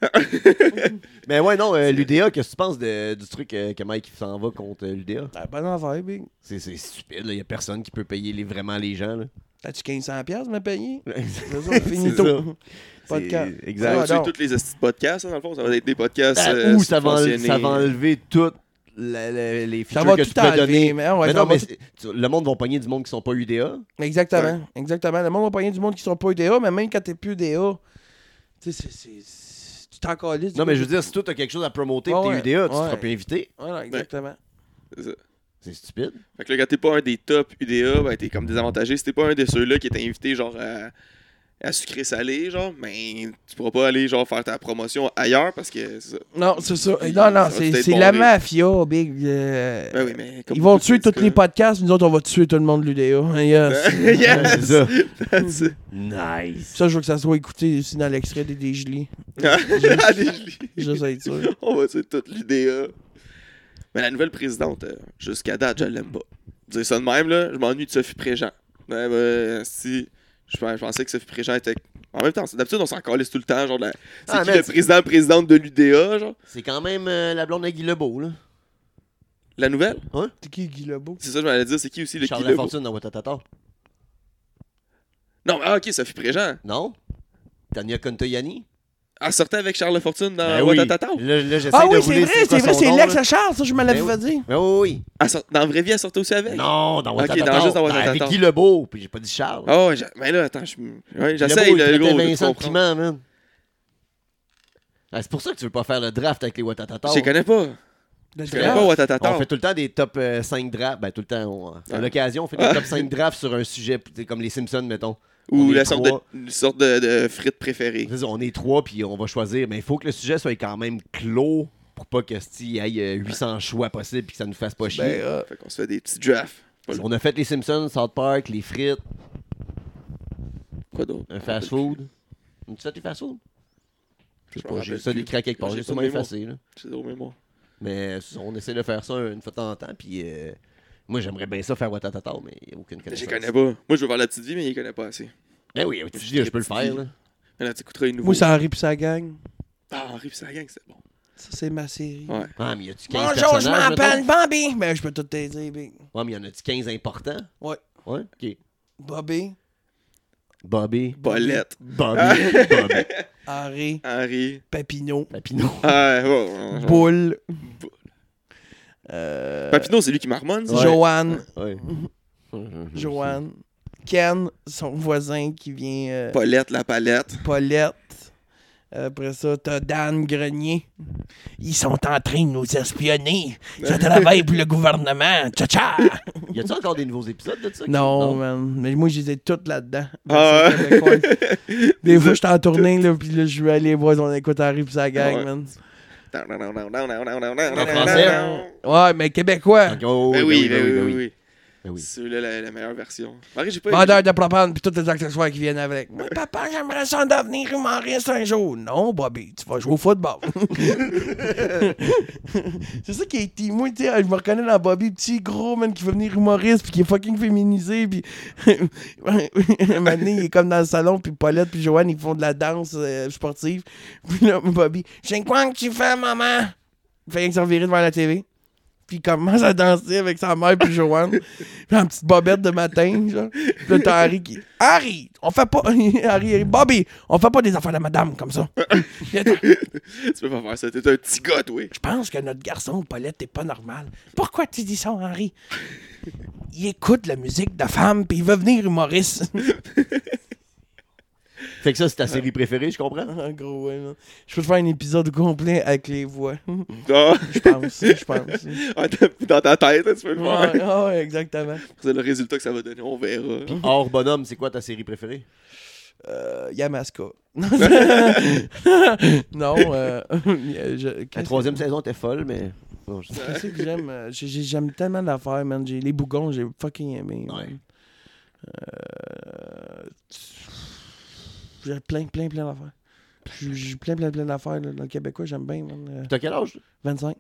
Mais ouais, non, euh, l'U D A, qu'est-ce que tu penses de- du truc euh, que Mike s'en va contre euh, l'U D A? Ah, bonne affaire, big. C'est c'est stupide, là. Il y a personne qui peut payer les, vraiment les gens, là. T'as-tu quinze cents piastres me payer? C'est C'est ça, finito. ça. Podcast. C'est- Ça Exact. va Ah, tuer non. tous les hosties de podcasts, hein, dans le fond. Ça va être des podcasts. Ben, euh, ou ça va, enle- subventionnés. ça va enlever toutes la- la- les Ça features va que tout tu peux enlever, donner. mais, ouais, mais ça non, va mais tout- c'est- tu- le monde va pogner du monde qui sont pas U D A. Exactement, exactement. Le monde va pogner du monde qui sont pas U D A, mais même quand t'es plus U D A, tu sais, c'est- c'est. c'est- Tu t'en calisses. Non, mais je veux dire, si toi, t'as quelque chose à promoter Ouais, et t'es ouais, U D A, tu te ouais. feras pas inviter. Voilà, exactement. C'est ça. C'est stupide. Fait que là, quand t'es pas un des top U D A, ben t'es comme désavantagé. Si t'es pas un de ceux-là qui est invité, genre, à à sucré salé, genre, mais tu pourras pas aller genre faire ta promotion ailleurs parce que c'est ça. Non, c'est ça. Puis, Non, non, ça va c'est peut-être c'est la barrer. mafia, Big. euh, Ben oui, mais comme Ils vont beaucoup de tuer tous syndicats. les podcasts, nous autres, on va tuer tout le monde de l'U D A. Yes. Yes! C'est ça. That's it. Nice. Ça, je veux que ça soit écouté aussi dans l'extrait des Dégelés. Ah, des gelis. Juste être sûr. On va tuer toute l'U D A. Mais la nouvelle présidente, euh, jusqu'à date, je l'aime pas. Dire ça de même, là, je m'ennuie de Sophie Préjean. Ouais, ben, si. Je, je pensais que Sophie Préjean était. En même temps, d'habitude, on s'en calisse tout le temps. Genre, la... c'est Ah, qui man, le président, présidente de l'U D A, genre? C'est quand même euh, la blonde de Guy Lebeau, là. La nouvelle? C'est qui Guy Lebeau? C'est ça, je m'allais dire, c'est qui aussi le Charles Guy Lebeau? Lafortune dans Watatata. Non, mais ah, ok, Sophie Préjean. Non? Tania Contoyani? Elle sortait avec Charles Lafortune dans Ben oui. Watatata. Là, là, j'essaie Ah de oui, rouler c'est vrai, quoi c'est vrai, son c'est nom, l'ex là. à Charles, ça, je me l'avais Ben fait dire. Ben oui, oui. Elle sort- Dans la vraie vie, elle sortait aussi avec? Non, dans Ok, Watatata. dans- juste dans Ben, Watatata. avec Guy Lebeau, puis j'ai pas dit Charles. Ah ouais, j'a- mais là, attends, je... ouais, Guy j'essaye, Lebeau, il le traitait gros, de Vincent comprendre. Piment, man. Ah, c'est pour ça que tu veux pas faire le draft avec les Watatata. Je les connais pas. Je connais pas Watatata. On fait tout le temps des top euh, cinq drafts. Ben, tout le temps, on- à Ah. l'occasion, on fait des top cinq drafts sur un sujet, t'sais, comme les Simpsons, mettons. On Ou est la sorte de, trois. une sorte de, de frites préférées. C'est ça, on est trois, puis on va choisir. Mais il faut que le sujet soit quand même clos pour pas que il y ait euh, huit cents choix possibles puis que ça nous fasse pas chier. Ben, euh, Fait qu'on se fait des petits drafts. Pas le- On a fait les Simpsons, South Park, les frites, Quoi d'autre? un fast food. On a fait des fast food? Je sais Je m'en pas, j'ai rappelle ça plus. d'écrit quelque part, J'ai j'ai pas sûrement de mémoire. effacé. Là. C'est drôle, mais moi. Mais c'est ça, on essaie de faire ça une fois de temps en temps, puis euh, moi j'aimerais bien ça faire Watatata, mais il n'y a aucune Je connaissance. les connais pas. Moi, je veux voir la petite vie, mais il les connaît pas assez. Ben oui, tu dis, je peux le faire. Là. Mais là, tu écouteras les nouveaux. Moi, c'est Henri pis sa gang. Ah, Henri pis sa gang, c'est bon. Ça, c'est ma série. Ouais. Ah, mais y a-tu quinze Bonjour, je personnages, m'appelle mettons? Bobby. Ben, je peux tout t'aider, Big. Ouais, mais y en a-tu quinze importants? Ouais. Ouais, ok. Bobby, Bobby. Paulette. Bobby. Bobby. Henri, Henri. Papineau, Papineau. Ah, ouais, ouais, ouais. Boule, Boule. euh, Papineau, c'est lui qui marmonne, ça? Ouais. Joanne, Ouais. Joanne, Ken, son voisin qui vient, euh, Paulette, la palette. Paulette. Après ça, t'as Dan Grenier. Ils sont en train de nous espionner. Ça travaille pour le gouvernement. Tcha-tcha! Y a-tu encore des nouveaux épisodes de ça? Non, man. Mais moi, je les ai toutes là-dedans. Ah Version québécoise. Des fois, j'étais en tournée, là, puis là, je vais aller voir son écoute Henri pis sa gang, Ouais. man. En français? Ouais, mais québécois. Ok, oh, Ben oui, ben oui, ben ben oui. Ben oui. C'est là la, la meilleure version. Marie, j'ai pas Vendeur de propane, puis tous les accessoires qui viennent avec. Moi, papa, j'aimerais ça devenir humoriste un jour. Non, Bobby, tu vas jouer au football. C'est ça qui a été. Moi, tu sais, je me reconnais dans Bobby, petit gros, man, qui veut venir humoriste, puis qui est fucking féminisé, puis. Un moment donné, il est comme dans le salon, puis Paulette, puis Joanne, ils font de la danse euh, sportive. Puis là, Bobby, je sais quoi que tu fais, maman? Il fait rien que se revirer devant la T V. Puis il commence à danser avec sa mère puis Joanne. Puis en petite bobette de matin, genre. Puis là, t'as Harry qui... Harry, on fait pas... Harry, Harry, Bobby, on fait pas des affaires de madame comme ça. Puis attends, Tu peux pas faire ça, t'es un petit gars, toi. je pense que notre garçon, Paulette, est pas normal. Pourquoi tu dis ça, Henri? Il écoute la musique de femme puis il veut venir humoriste. Fait que ça, c'est ta série préférée, je comprends? En gros, ouais, non. Je peux te faire un épisode complet avec les voix. Ah, Je pense, je pense. ah, t'as- dans ta tête, hein, tu peux le faire. Ouais, ouais, exactement. C'est le résultat que ça va donner, on verra. Hors bonhomme, c'est quoi ta série préférée? Euh, Yamaska. non, euh, je- La qu'est-ce troisième saison était folle, mais... Bon, je- qu'est-ce que j'aime? euh, j'ai- j'ai- J'aime tellement d'affaires, man. J'ai les bougons, j'ai fucking aimé. man. Ouais. Euh, J'ai plein, plein, plein d'affaires. J'ai j'ai plein, plein, plein d'affaires. là. Dans le Québécois, j'aime bien, man. Euh, T'as quel âge? vingt-cinq.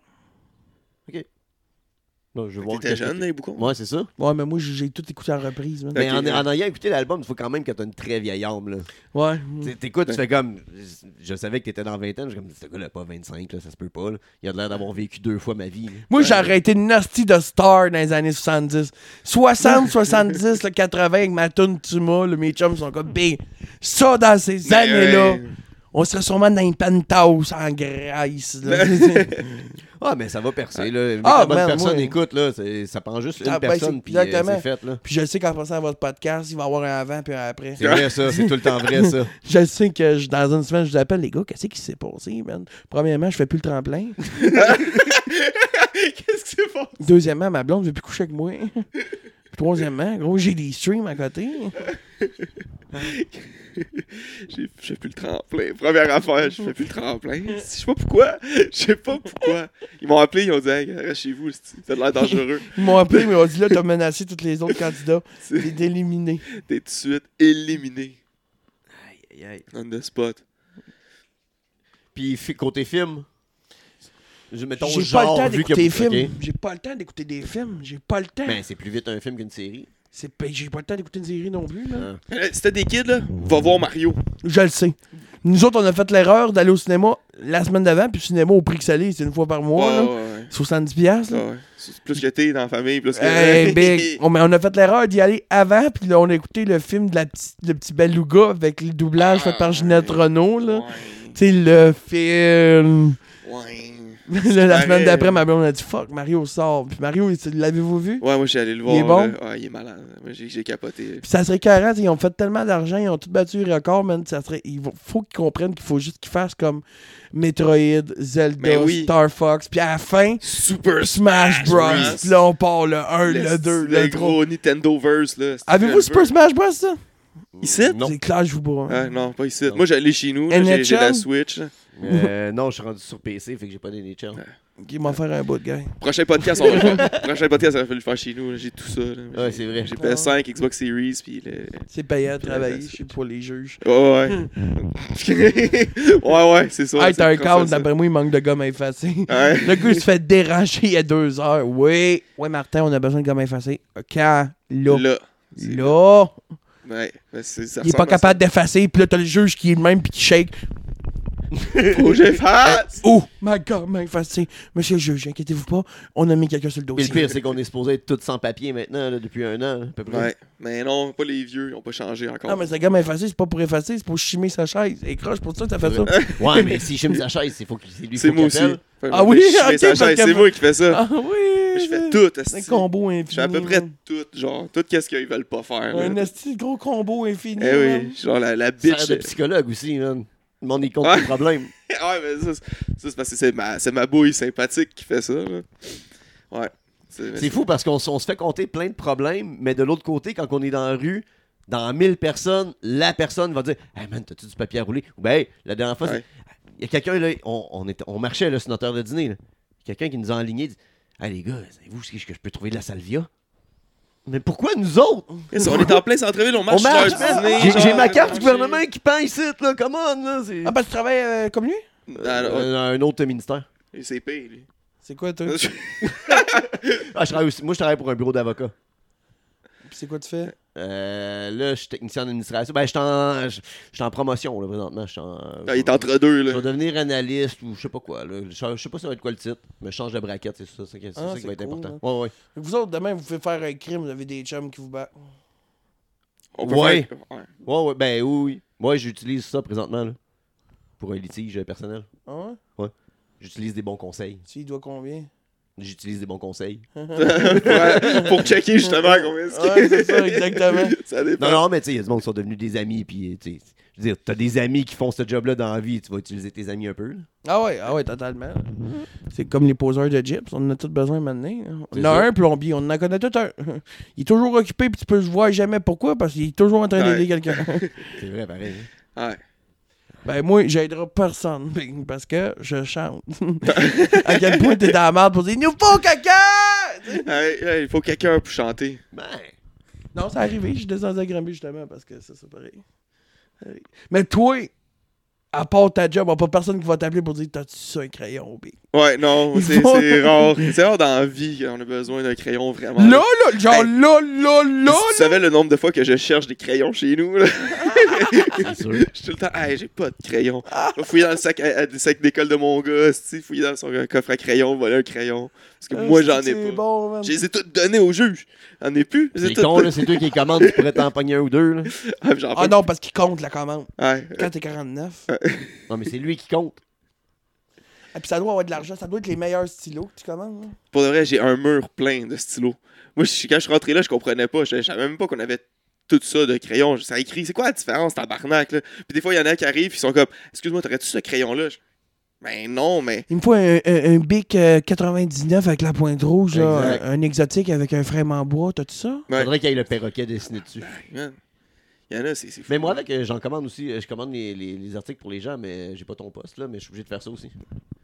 Non, je veux voir T'étais qu'est-ce que jeune, t'es- les boucons? Ouais, c'est ça. Ouais, mais moi, j'ai j'ai tout écouté en reprise, man. Mais Ok, en, ouais. en ayant écouté l'album, il faut quand même que t'as une très vieille âme, là. Ouais. T'sais, T'écoutes, tu fais comme... Je savais que t'étais dans vingt ans, je suis comme, ce gars-là a pas vingt-cinq, là, ça se peut pas, là. Il a l'air d'avoir vécu deux fois ma vie, là. Moi, j'ai arrêté une nasty de star dans les années soixante-dix. soixante, soixante-dix, le quatre-vingts, avec ma toune Tuma, là, mes chums sont comme, B, ça, dans ces Mais, années-là, ouais. on serait sûrement dans une penthouse en Grèce. là. Ah, mais ça va percer, là. Vu Ah, que la bonne man, personne moi- écoute, là, c'est- ça prend juste une Ah, ben, personne, c'est- puis euh, exactement. c'est fait, là. Puis je sais qu'en passant à votre podcast, il va y avoir un avant puis un après. C'est vrai, ça. C'est tout le temps vrai, ça. Je sais que je- dans une semaine, je vous appelle, les gars, qu'est-ce qui s'est passé, man? Premièrement, je fais plus le tremplin. Qu'est-ce que c'est pas? Deuxièmement, ma blonde veut plus coucher avec moi. Puis troisièmement, gros, j'ai des streams à côté. j'ai, je fais plus le tremplin. Première affaire, je fais plus le tremplin. Je sais pas pourquoi. Je sais pas pourquoi. Ils m'ont appelé, ils ont dit hey, reste chez vous, ça a l'air dangereux. Ils m'ont appelé, mais ils m'ont dit là, t'as menacé tous les autres candidats. C'est- T'es d'éliminer. T'es tout de suite éliminé. Aïe, aïe. On the spot. Puis fi- côté film, je mettons J'ai genre, pas le temps vu qu'il y a- d'écouter des films. ok. J'ai pas le temps d'écouter des films. J'ai pas le temps. Ben, c'est plus vite un film qu'une série. C'est pas- J'ai pas le temps d'écouter une série non plus. Là. Ah. Euh, Si t'as des kids, là, va voir Mario. Je le sais. Nous autres, on a fait l'erreur d'aller au cinéma la semaine d'avant, puis le cinéma au prix que salé, c'est une fois par mois. Ouais, là. ouais, ouais. soixante-dix piastres. Ah ouais. C'est plus que t'es dans la famille, plus que. Hey, big. On, mais on a fait l'erreur d'y aller avant, puis là, on a écouté le film de la petite, le petit Beluga avec le doublage fait par Ginette Renault. Là. Ouais. Tu sais, le film. Ouais. Là, la semaine pareil. d'après, ma blonde a dit fuck, Mario sort. Puis Mario, il- l'avez-vous vu? Ouais, moi, j'ai allé le voir. Il est bon? là. Ouais, il est malade. Moi, j'ai, j'ai capoté. Puis ça serait carré, ils ont fait tellement d'argent, ils ont tout battu les records, man. Ça serait, il faut- faut qu'ils comprennent qu'il faut juste qu'ils fassent comme Metroid, Zelda, Mais oui. Star Fox, puis à la fin, Super Smash Bros. Bros. Puis là, on part le un, le deux, le le trois. gros Nintendo-verse, là. C'est Avez-vous très Super peu. Smash Bros, ça? Ici? Non. C'est clair, je vous bois. Ah, non, pas ici. Non. Moi, j'allais chez nous, là, j'ai, j'ai la N H L? Switch. là. Euh, non, je suis rendu sur P C, fait que j'ai pas des N H L. Il m'a fait un bout de gars. Prochain podcast, on va le faire. Prochain podcast, ça va fallu le faire chez nous. là. J'ai tout ça. Là. Ouais, J'ai- c'est vrai. J'ai P S cinq, Xbox Series, puis le. C'est payant de travailler, la je sais pour les juges. Ouais, ouais. ouais, ouais, c'est ça. Hey, c'est t'as un comme ça, count, ça. d'après moi, il manque de gomme effacée. Ouais. Le gars, il se fait déranger il y a deux heures. Oui, ouais, Martin, on a besoin de gomme effacée. Quand? Là. Là. C'est- Là. Ouais, ben, c'est- ça Il est pas ressemble à capable d'effacer, puis là, t'as le juge qui est le même, puis qui shake. ça. Faut que j'efface. Oh, my God, main effacée. Monsieur le juge, inquiétez-vous pas, on a mis quelqu'un sur le Puis dossier. le pire, c'est qu'on est supposé être tous sans papier maintenant, là, depuis un an, à peu près. Ouais, mais non, pas les vieux, ils ont pas changé encore. Non, mais sa gomme effacée, c'est pas pour effacer, c'est pour chimer sa chaise. Et croche, pour ça que t'as fait ça. Ouais, mais s'il chime sa chaise, c'est faut qu'il- c'est lui C'est faut moi qu'il aussi. appelle. Fait que Ah oui, je fais ok, sa parce chaise, que- c'est moi qui fais ça. Ah oui! Je fais tout, C'est esti. un combo infini. Je fais à peu près man. tout, genre, tout qu'est-ce qu'ils veulent pas faire. là. Un esti de gros combo infini. Eh man. oui, genre la, la Ça bitch. sert de psychologue aussi, man. Le monde, il compte Ouais. les problèmes. Ouais, mais ça, c'est- ça, c'est parce que c'est ma, c'est ma bouille sympathique qui fait ça. Là. Ouais. C'est, C'est fou parce qu'on s- on se fait compter plein de problèmes, mais de l'autre côté, quand on est dans la rue, dans mille personnes, la personne va dire Hey man, t'as-tu du papier à rouler? Ou ben, hey, la dernière fois, Ouais. il y a quelqu'un, là, on, on, était- on marchait là, sur notre heure de dîner. là. Quelqu'un qui nous a enlignés dit Hey les gars, savez-vous ce que je que je peux trouver de la salvia? Mais pourquoi nous autres? Chris, on est en plein centre-ville, on marche On marche, sur l'heure du man. dîner, J'ai j'ai genre, ma carte du marcher. gouvernement qui pend ici, là, come on, là. C'est Ah, parce que tu travailles euh, comme lui? Ah, non, Euh, un autre ministère. c'est payé, lui. C'est quoi, toi? Ah, je travaille aussi- moi, je travaille pour un bureau d'avocat. Puis c'est quoi tu fais? Euh, là, je suis technicien en administration. Ben, je suis en, je je suis en promotion, là, présentement. Je suis en- Ah, il est entre deux, Je là. vais devenir analyste ou je sais pas quoi. Là. Je, je sais pas ça va être quoi le titre, mais je change de braquette, c'est ça, c'est ça qui, c'est Ah, ça qui c'est va être cool, important. hein. Ouais, ouais. Vous autres, demain, vous faites faire un crime, vous avez des chums qui vous battent. On peut Ouais. faire- ouais. Ouais, ouais, ben oui, oui. Moi, j'utilise ça présentement, là, pour un litige personnel. Ah ouais? J'utilise des bons conseils. Tu y dois combien? J'utilise des bons conseils. pour, pour checker justement combien c'est. Ouais, c'est ça, exactement. Ça dépend. Non, non, mais tu sais, il y a du monde qui sont devenus des amis, puis tu sais, je veux dire, t'as des amis qui font ce job-là dans la vie, tu vas utiliser tes amis un peu. là. Ah ouais, ah ouais, totalement. C'est comme les poseurs de gyps, on en a tous besoin maintenant. On C'est a ça. un plombier, on en connaît tout un. Il est toujours occupé, puis tu peux le voir jamais pourquoi, parce qu'il est toujours en train d'aider Ouais. quelqu'un. C'est vrai, pareil. hein. Ouais. Ben moi, j'aiderai personne, parce que je chante. À quel point t'es dans la merde pour dire « Nous faut quelqu'un! » Hey, hey, il faut quelqu'un pour chanter. Ben, Non, c'est arrivé, je suis descendu à Granby justement, parce que ça, c'est pareil. Pareil. Mais toi, à part ta job, il n'y a pas personne qui va t'appeler pour dire « T'as-tu ça un crayon, big? » Ouais, non, Il c'est, faut- c'est rare. C'est rare dans la vie qu'on a besoin d'un crayon vraiment. Là, là, genre Hey. là, là, là, Si tu savais le nombre de fois que je cherche des crayons chez nous, là. c'est sûr. Je suis tout le temps, hey, j'ai pas de crayon. Je vais fouiller dans le sac, à, à- le sac d'école de mon gars, tu fouiller dans son coffre à crayon, voler un crayon. Parce que Ah, moi, c'est- j'en ai c'est pas. bon, man. Je les ai toutes données au juge. J'en ai plus. Je les ai C'est toutes con, là, c'est toi qui les commandes, tu pourrais t'en pogner un ou deux. Là. Ah, mais j'en Ah peux- non, parce qu'il compte la commande. Ouais. Quand t'es quarante-neuf. Non, mais c'est lui qui compte. Et puis ça doit avoir de l'argent, ça doit être les meilleurs stylos que tu commandes. là. Pour de vrai, j'ai un mur plein de stylos. Moi, je- quand je suis rentré là, je comprenais pas. Je, je savais même pas qu'on avait tout ça de crayons. Ça écrit, c'est quoi la différence, tabarnak, là? Puis des fois, il y en a qui arrivent, ils sont comme, excuse-moi, t'aurais-tu ce crayon-là? Je- Ben non, mais. Il me faut un, un, un Bic euh, quatre-vingt-dix-neuf avec la pointe rouge, là, Exact. un, un exotique avec un frame en bois, t'as-tu ça? Ouais. Faudrait qu'il y ait le perroquet dessiné dessus. Man. Il y en a, c'est, c'est fou. Mais moi, avec, euh, j'en commande aussi. euh, Je commande les, les, les articles pour les gens, mais j'ai pas ton poste, là. Mais je suis obligé de faire ça aussi.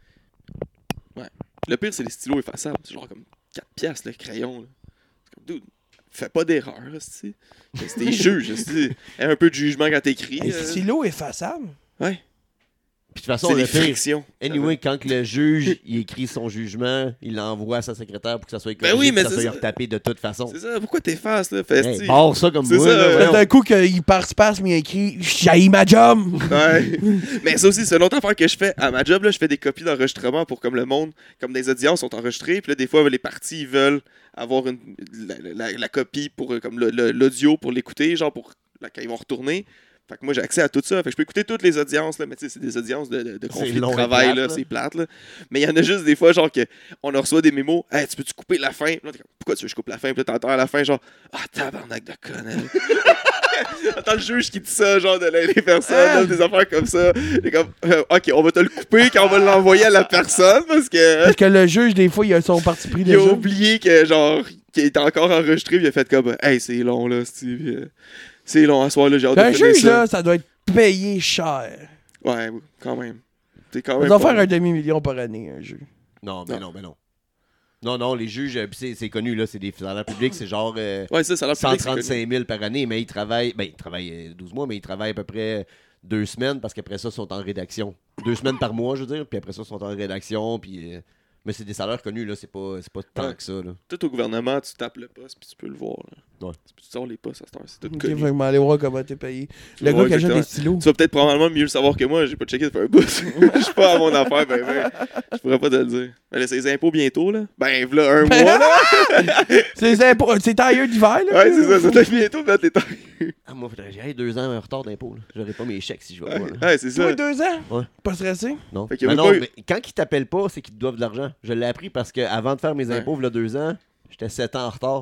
Le pire, c'est les stylos effaçables. C'est genre comme quatre piastres, le crayon. Là. C'est comme, dude, fais pas d'erreur, c'est C'est des juges, c'est un peu de jugement quand t'écris. Un euh. stylo effaçable. Ouais. Puis de toute façon, C'est le des pire. frictions. Anyway, quand que le juge il écrit son jugement, il l'envoie à sa secrétaire pour que ça soit Ben corrigé, oui, mais que ça c'est soit ça. retapé de toute façon. C'est ça, pourquoi t'effaces, là? Fais Hey, barre ça comme C'est moi. ça, là, ouais. voyons. D'un coup, qu'il passe-passe, mais il a écrit « J'haïs ma job! Ouais. Mais ça aussi, c'est une autre affaire que je fais. À ma job, là, je fais des copies d'enregistrement pour comme le monde, comme des audiences sont enregistrées. Puis là, des fois, les parties ils veulent avoir une, la, la- la copie pour euh, comme le- le- l'audio pour l'écouter, genre pour là, quand ils vont retourner. Fait que moi, j'ai accès à tout ça. Fait que je peux écouter toutes les audiences, là, mais tu sais, c'est des audiences de, de, de conflits de long et travail, plate, là, là. c'est plate, là. Mais il y en a juste des fois, genre, que on leur reçoit des mémos. Hey, tu peux-tu couper la fin? Puis là, t'es comme, pourquoi tu veux que je coupe la fin? Puis là, t'entends à la fin, genre, ah, tabarnak de connel. T'entends le juge qui dit ça, genre, de la- les personnes, là, des affaires comme ça. T'es comme, euh, ok, on va te le couper quand on va l'envoyer à la personne parce que. » Parce que le juge, des fois, il a son parti pris Il a déjà. oublié que, genre, qu'il était encore enregistré, puis il a fait comme, hey, c'est long, là, c'est euh, c'est long à soir, là, j'ai hâte de Un finir juge, ça. là, ça doit être payé cher. Ouais, oui, quand même. C'est quand On même. doit pas faire mal. un demi-million par année, un juge. Non, mais Non. non, mais non. Non, non, les juges, euh, pis c'est, c'est connu, là, c'est des salaires publics, c'est genre euh, Ouais, ça, ça a l'air cent public, c'est connu. trente-cinq mille par année, mais ils travaillent, ben, ils travaillent euh, douze mois, mais ils travaillent à peu près deux semaines parce qu'après ça, ils sont en rédaction. Deux semaines par mois, je veux dire, puis après ça, ils sont en rédaction, puis. euh, Mais c'est des salaires connus, là, c'est pas, c'est pas tant Ouais. que ça, là. Tout au gouvernement, tu tapes le poste, puis tu peux le voir. Là. Ouais. Tu peux sors les postes à cette heure, c'est tout Ok, connu. faut que m'aller voir comment t'es payé. Tu Le vas gars voir qui achète exactement. des stylos. Tu vas peut-être probablement mieux le savoir que moi, j'ai pas checké, ça fait un bout. Je suis pas à mon affaire, ben, ben. Je pourrais pas te le dire. Mais là, c'est les impôts bientôt, là. Ben, voilà, un mois, là. C'est les impôts- c'est tailleur d'hiver, là. Ouais, c'est ça, ça fait bientôt mettre les temps. Ah, moi, faudrait que j'aille deux ans en retard d'impôt, là. J'aurais pas mes chèques si je vais Ouais, pas, là. ouais, c'est Toi, ça. deux ans? Ouais. Pas stressé? Non. Fait qu'il y Mais avait non, pas eu- mais quand ils t'appellent pas, c'est qu'ils te doivent de l'argent. Je l'ai appris parce qu'avant de faire mes impôts, il y a deux ans, j'étais sept ans en retard.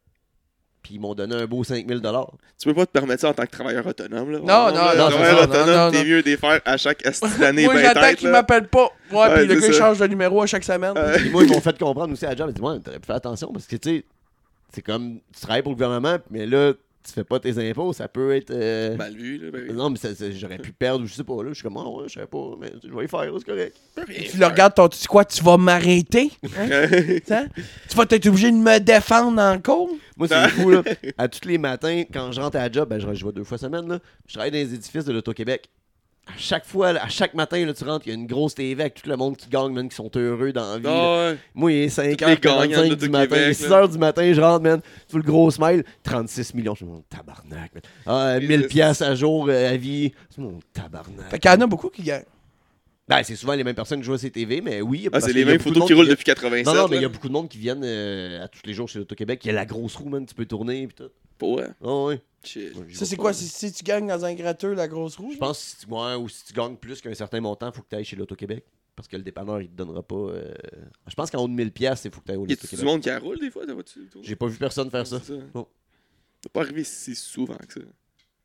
Puis ils m'ont donné un beau cinq mille dollars. Tu peux pas te permettre ça en tant que travailleur autonome, là. Non, Vraiment, non, là, non, travailleur c'est ça, autonome, non, non, t'es non. mieux de les faire à chaque esti d'année Moi, ben j'attends tête, qu'il là. m'appelle pas. Ouais, Ouais, puis le c'est gars, il ça. change de numéro à chaque semaine. Ouais. Puis moi, ils m'ont fait comprendre aussi à la job. Ils disent, ouais, t'aurais pu faire attention parce que, tu sais, c'est comme, tu travailles pour le gouvernement, mais là, tu fais pas tes impôts, ça peut être. euh, Mal vu, là. Ben, oui. Non, mais ça- ça- j'aurais pu perdre, ou je sais pas, là. Je suis comme, ah ouais, je sais pas, mais je vais y faire, là, c'est correct. Tu le regardes, ton, tu dis quoi? Tu vas m'arrêter? Hein? Hein? Tu vas être obligé de me défendre en cours? Moi, c'est fou, là. À tous les matins, quand je rentre à la job, ben, je, je vais deux fois semaine, là. Je travaille dans les édifices de l'Auto-Québec. À chaque fois, là, à chaque matin, là, tu rentres, il y a une grosse T V avec tout le monde qui gagne, man, qui sont heureux dans la vie. là. Ah ouais. Moi, il est cinq Tous les heures gagnants quarante-cinq de du matin, l'Auto-Québec, six là. heures du matin, je rentre, man. Tu vois le gros smile, trente-six millions. Je suis mon tabarnak, man. Ah, mille piastres à jour euh, à vie. C'est mon tabarnak. Fait qu'il y en a beaucoup qui gagnent. Ben, c'est souvent les mêmes personnes qui jouent à ces T V, mais oui. Ah, parce c'est qu'il les y a mêmes beaucoup de photos monde qui roulent vi- depuis quatre-vingt-sept. Non, non, mais il y a là. beaucoup de monde qui viennent euh, à tous les jours chez l'Auto-Québec. Il y a la grosse roue, man, tu peux tourner, pis tout. Pour vrai. Oh, ouais. Shit. Ouais, j'y Ça, vais c'est pas, quoi? là. Si, si tu gagnes dans un gratteux, la grosse rouge? Je pense que si tu, ouais, ou si tu gagnes plus qu'un certain montant, il faut que tu ailles chez l'Auto-Québec. Parce que le dépanneur, il te donnera pas. euh, Je pense qu'en haut de mille piastres, il faut que tu ailles au Y a-tu du l'Auto-Québec. monde qui la roule des fois, ta voiture? toi? J'ai pas vu personne faire ça. C'est ça. Non. Ça peut pas arriver si souvent que ça.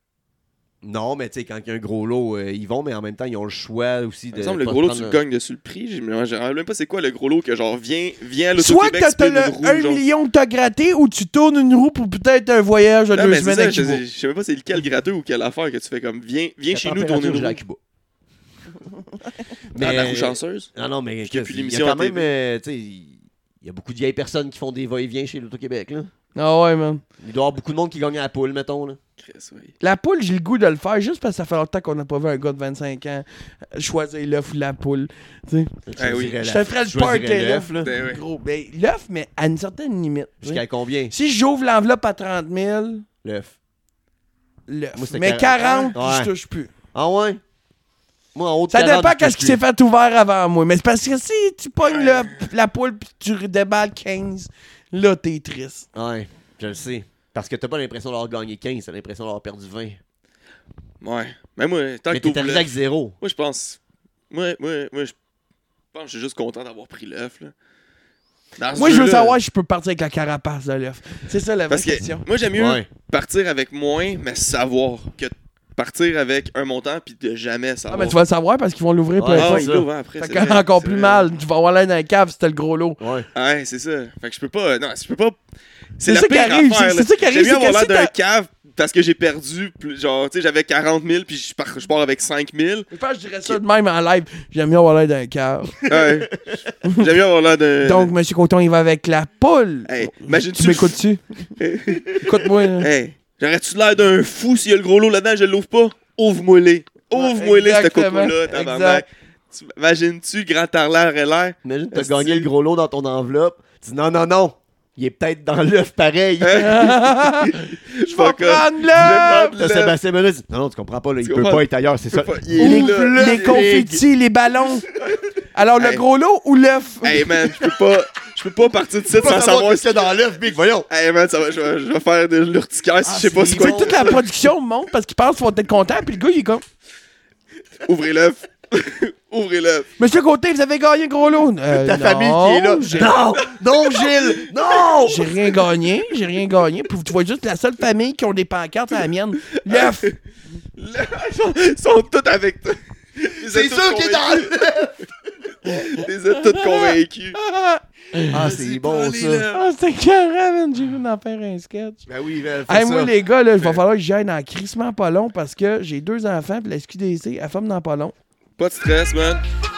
Non, mais tu sais, quand il y a un gros lot, euh, ils vont, mais en même temps, ils ont le choix aussi Par de. exemple, le pas gros lot, prendre tu le un- gagnes dessus le prix. Je me je me rappelle même pas c'est quoi le gros lot que genre vient, vient à Soit l'Auto-Québec, que t'as spin le une roue, un genre. million que t'as gratté ou tu tournes une roue pour peut-être un voyage de Non, deux mais c'est semaines ça, à je, Cuba. sais- je sais même pas c'est lequel gratteux ou quelle affaire que tu fais comme viens, viens La chez nous tourner température, une j'ai la roue. Cuba. Ah, la roue chanceuse? Non, non, mais Parce qu'il y a Chris, plus il y a d'émissions quand à même, T V. euh, tu sais, il y a beaucoup de vieilles personnes qui font des va-et-vient chez l'Auto-Québec, là. Ah ouais, man. Il doit y avoir beaucoup de monde qui gagne à la poule, mettons, là. Chris, oui. La poule, j'ai le goût de le faire juste parce que ça fait longtemps qu'on n'a pas vu un gars de vingt-cinq ans choisir l'œuf ou la poule. Tu sais. Ah oui. choisirais Je la- te ferais le choisirais party, là. l'œuf, là. Ben oui. Gros, ben, l'œuf, mais à une certaine limite. tu sais. Jusqu'à combien? Si j'ouvre l'enveloppe à trente mille, L'œuf. l'œuf. Moi, c'était Mais quarante. quarante, Ouais. je touche plus. Ah ouais? Moi, en haut de Ça quarante, dépend je qu'est-ce touche qui s'est plus. fait ouvert avant moi. Mais c'est parce que si tu pognes le- la poule pis tu déballes quinze, là, t'es triste. Ouais, je le sais. Parce que t'as pas l'impression d'avoir gagné quinze, t'as l'impression d'avoir perdu vingt. Ouais. Mais moi, tant Mais que t'es t'ouvres arrivé l'œuf, avec zéro. moi je pense. Moi, moi, moi, je pense que je suis juste content d'avoir pris l'œuf, là. Dans ce Moi, je veux jeu-là, savoir si je peux partir avec la carapace de l'œuf. C'est ça la vraie Parce que question. moi, j'aime mieux Ouais. partir avec moins, mais savoir que partir avec un montant puis de jamais Ah, savoir. mais tu vas le savoir parce qu'ils vont l'ouvrir peu Ouais, Ah, importe. il ça. l'ouvre après. Fait c'est que vrai, encore c'est plus vrai. mal. Tu vas avoir l'air d'un cave, c'était le gros lot. Ouais. Ouais, c'est ça. Fait que je peux pas. Non, je peux pas. C'est la ça qui pire arrive, affaire, c'est- là. c'est ça qui arrive, J'aime mieux c'est que avoir l'air si d'un t'as- cave parce que j'ai perdu, plus- genre, tu sais, j'avais quarante mille, puis je pars, je pars avec cinq mille. Je pense que je dirais ça de même en live. J'aime mieux avoir l'air d'un cœur. Ouais. J'aime bien avoir l'air d'un... Donc, M. Coton, il va avec la poule. Hey, imagine-tu Tu le m'écoutes-tu? Écoute-moi. là. Hey, j'aurais-tu l'air d'un fou s'il y a le gros lot là-dedans, je l'ouvre pas? Ouvre-moi-les. Ouvre-moi-les, cette Exactement. coco-là, tabarnak. Tu- Imagines-tu le grand tarlaire aurait l'air? Imagine, t'as Esti. gagné le gros lot dans ton enveloppe. Tu dis non, non, non. Il est peut-être dans l'œuf pareil. Je vais Fuck off. prendre là. Je vais T'as prendre Sébastien Menet dit non, non, tu comprends pas, là, il Tu peut comprends? pas être ailleurs, c'est ça. pas- il est Ouvre là. le Les confettis, les ballons. Alors, le Hey. gros lot ou l'œuf? Hey man, je peux pas, je peux pas partir de site sans savoir ce qu'il y a dans l'œuf, Big, voyons. Hey man, ça va, je, vais, je vais faire de l'urticaire si Ah, je sais pas c'est c'est quoi. bon. Toute la production monte parce qu'ils pensent qu'ils vont être contents, puis le gars, il est comme Ouvrez l'œuf. Ouvrez l'œuf. Monsieur Côté, vous avez gagné un gros lot. Euh, Ta non, famille qui est là. j'ai- Non, non, Gilles, non. J'ai rien gagné, j'ai rien gagné. Puis tu vois juste la seule famille qui ont des pancartes, c'est la mienne. L'œuf. Là, ils sont, ils sont tous avec toi. C'est sûr qu'il est dans l'œuf. Ils sont tous convaincus. Ah, c'est bon, ça. Ah, c'était carré, man. J'ai voulu en faire un sketch. Ben oui, ben, fais Hey, ça. moi, les gars, là, il va falloir que j'aille dans crissement pas long parce que j'ai deux enfants, puis la S Q D C, elle ferme dans pas long. Pas de stress, man.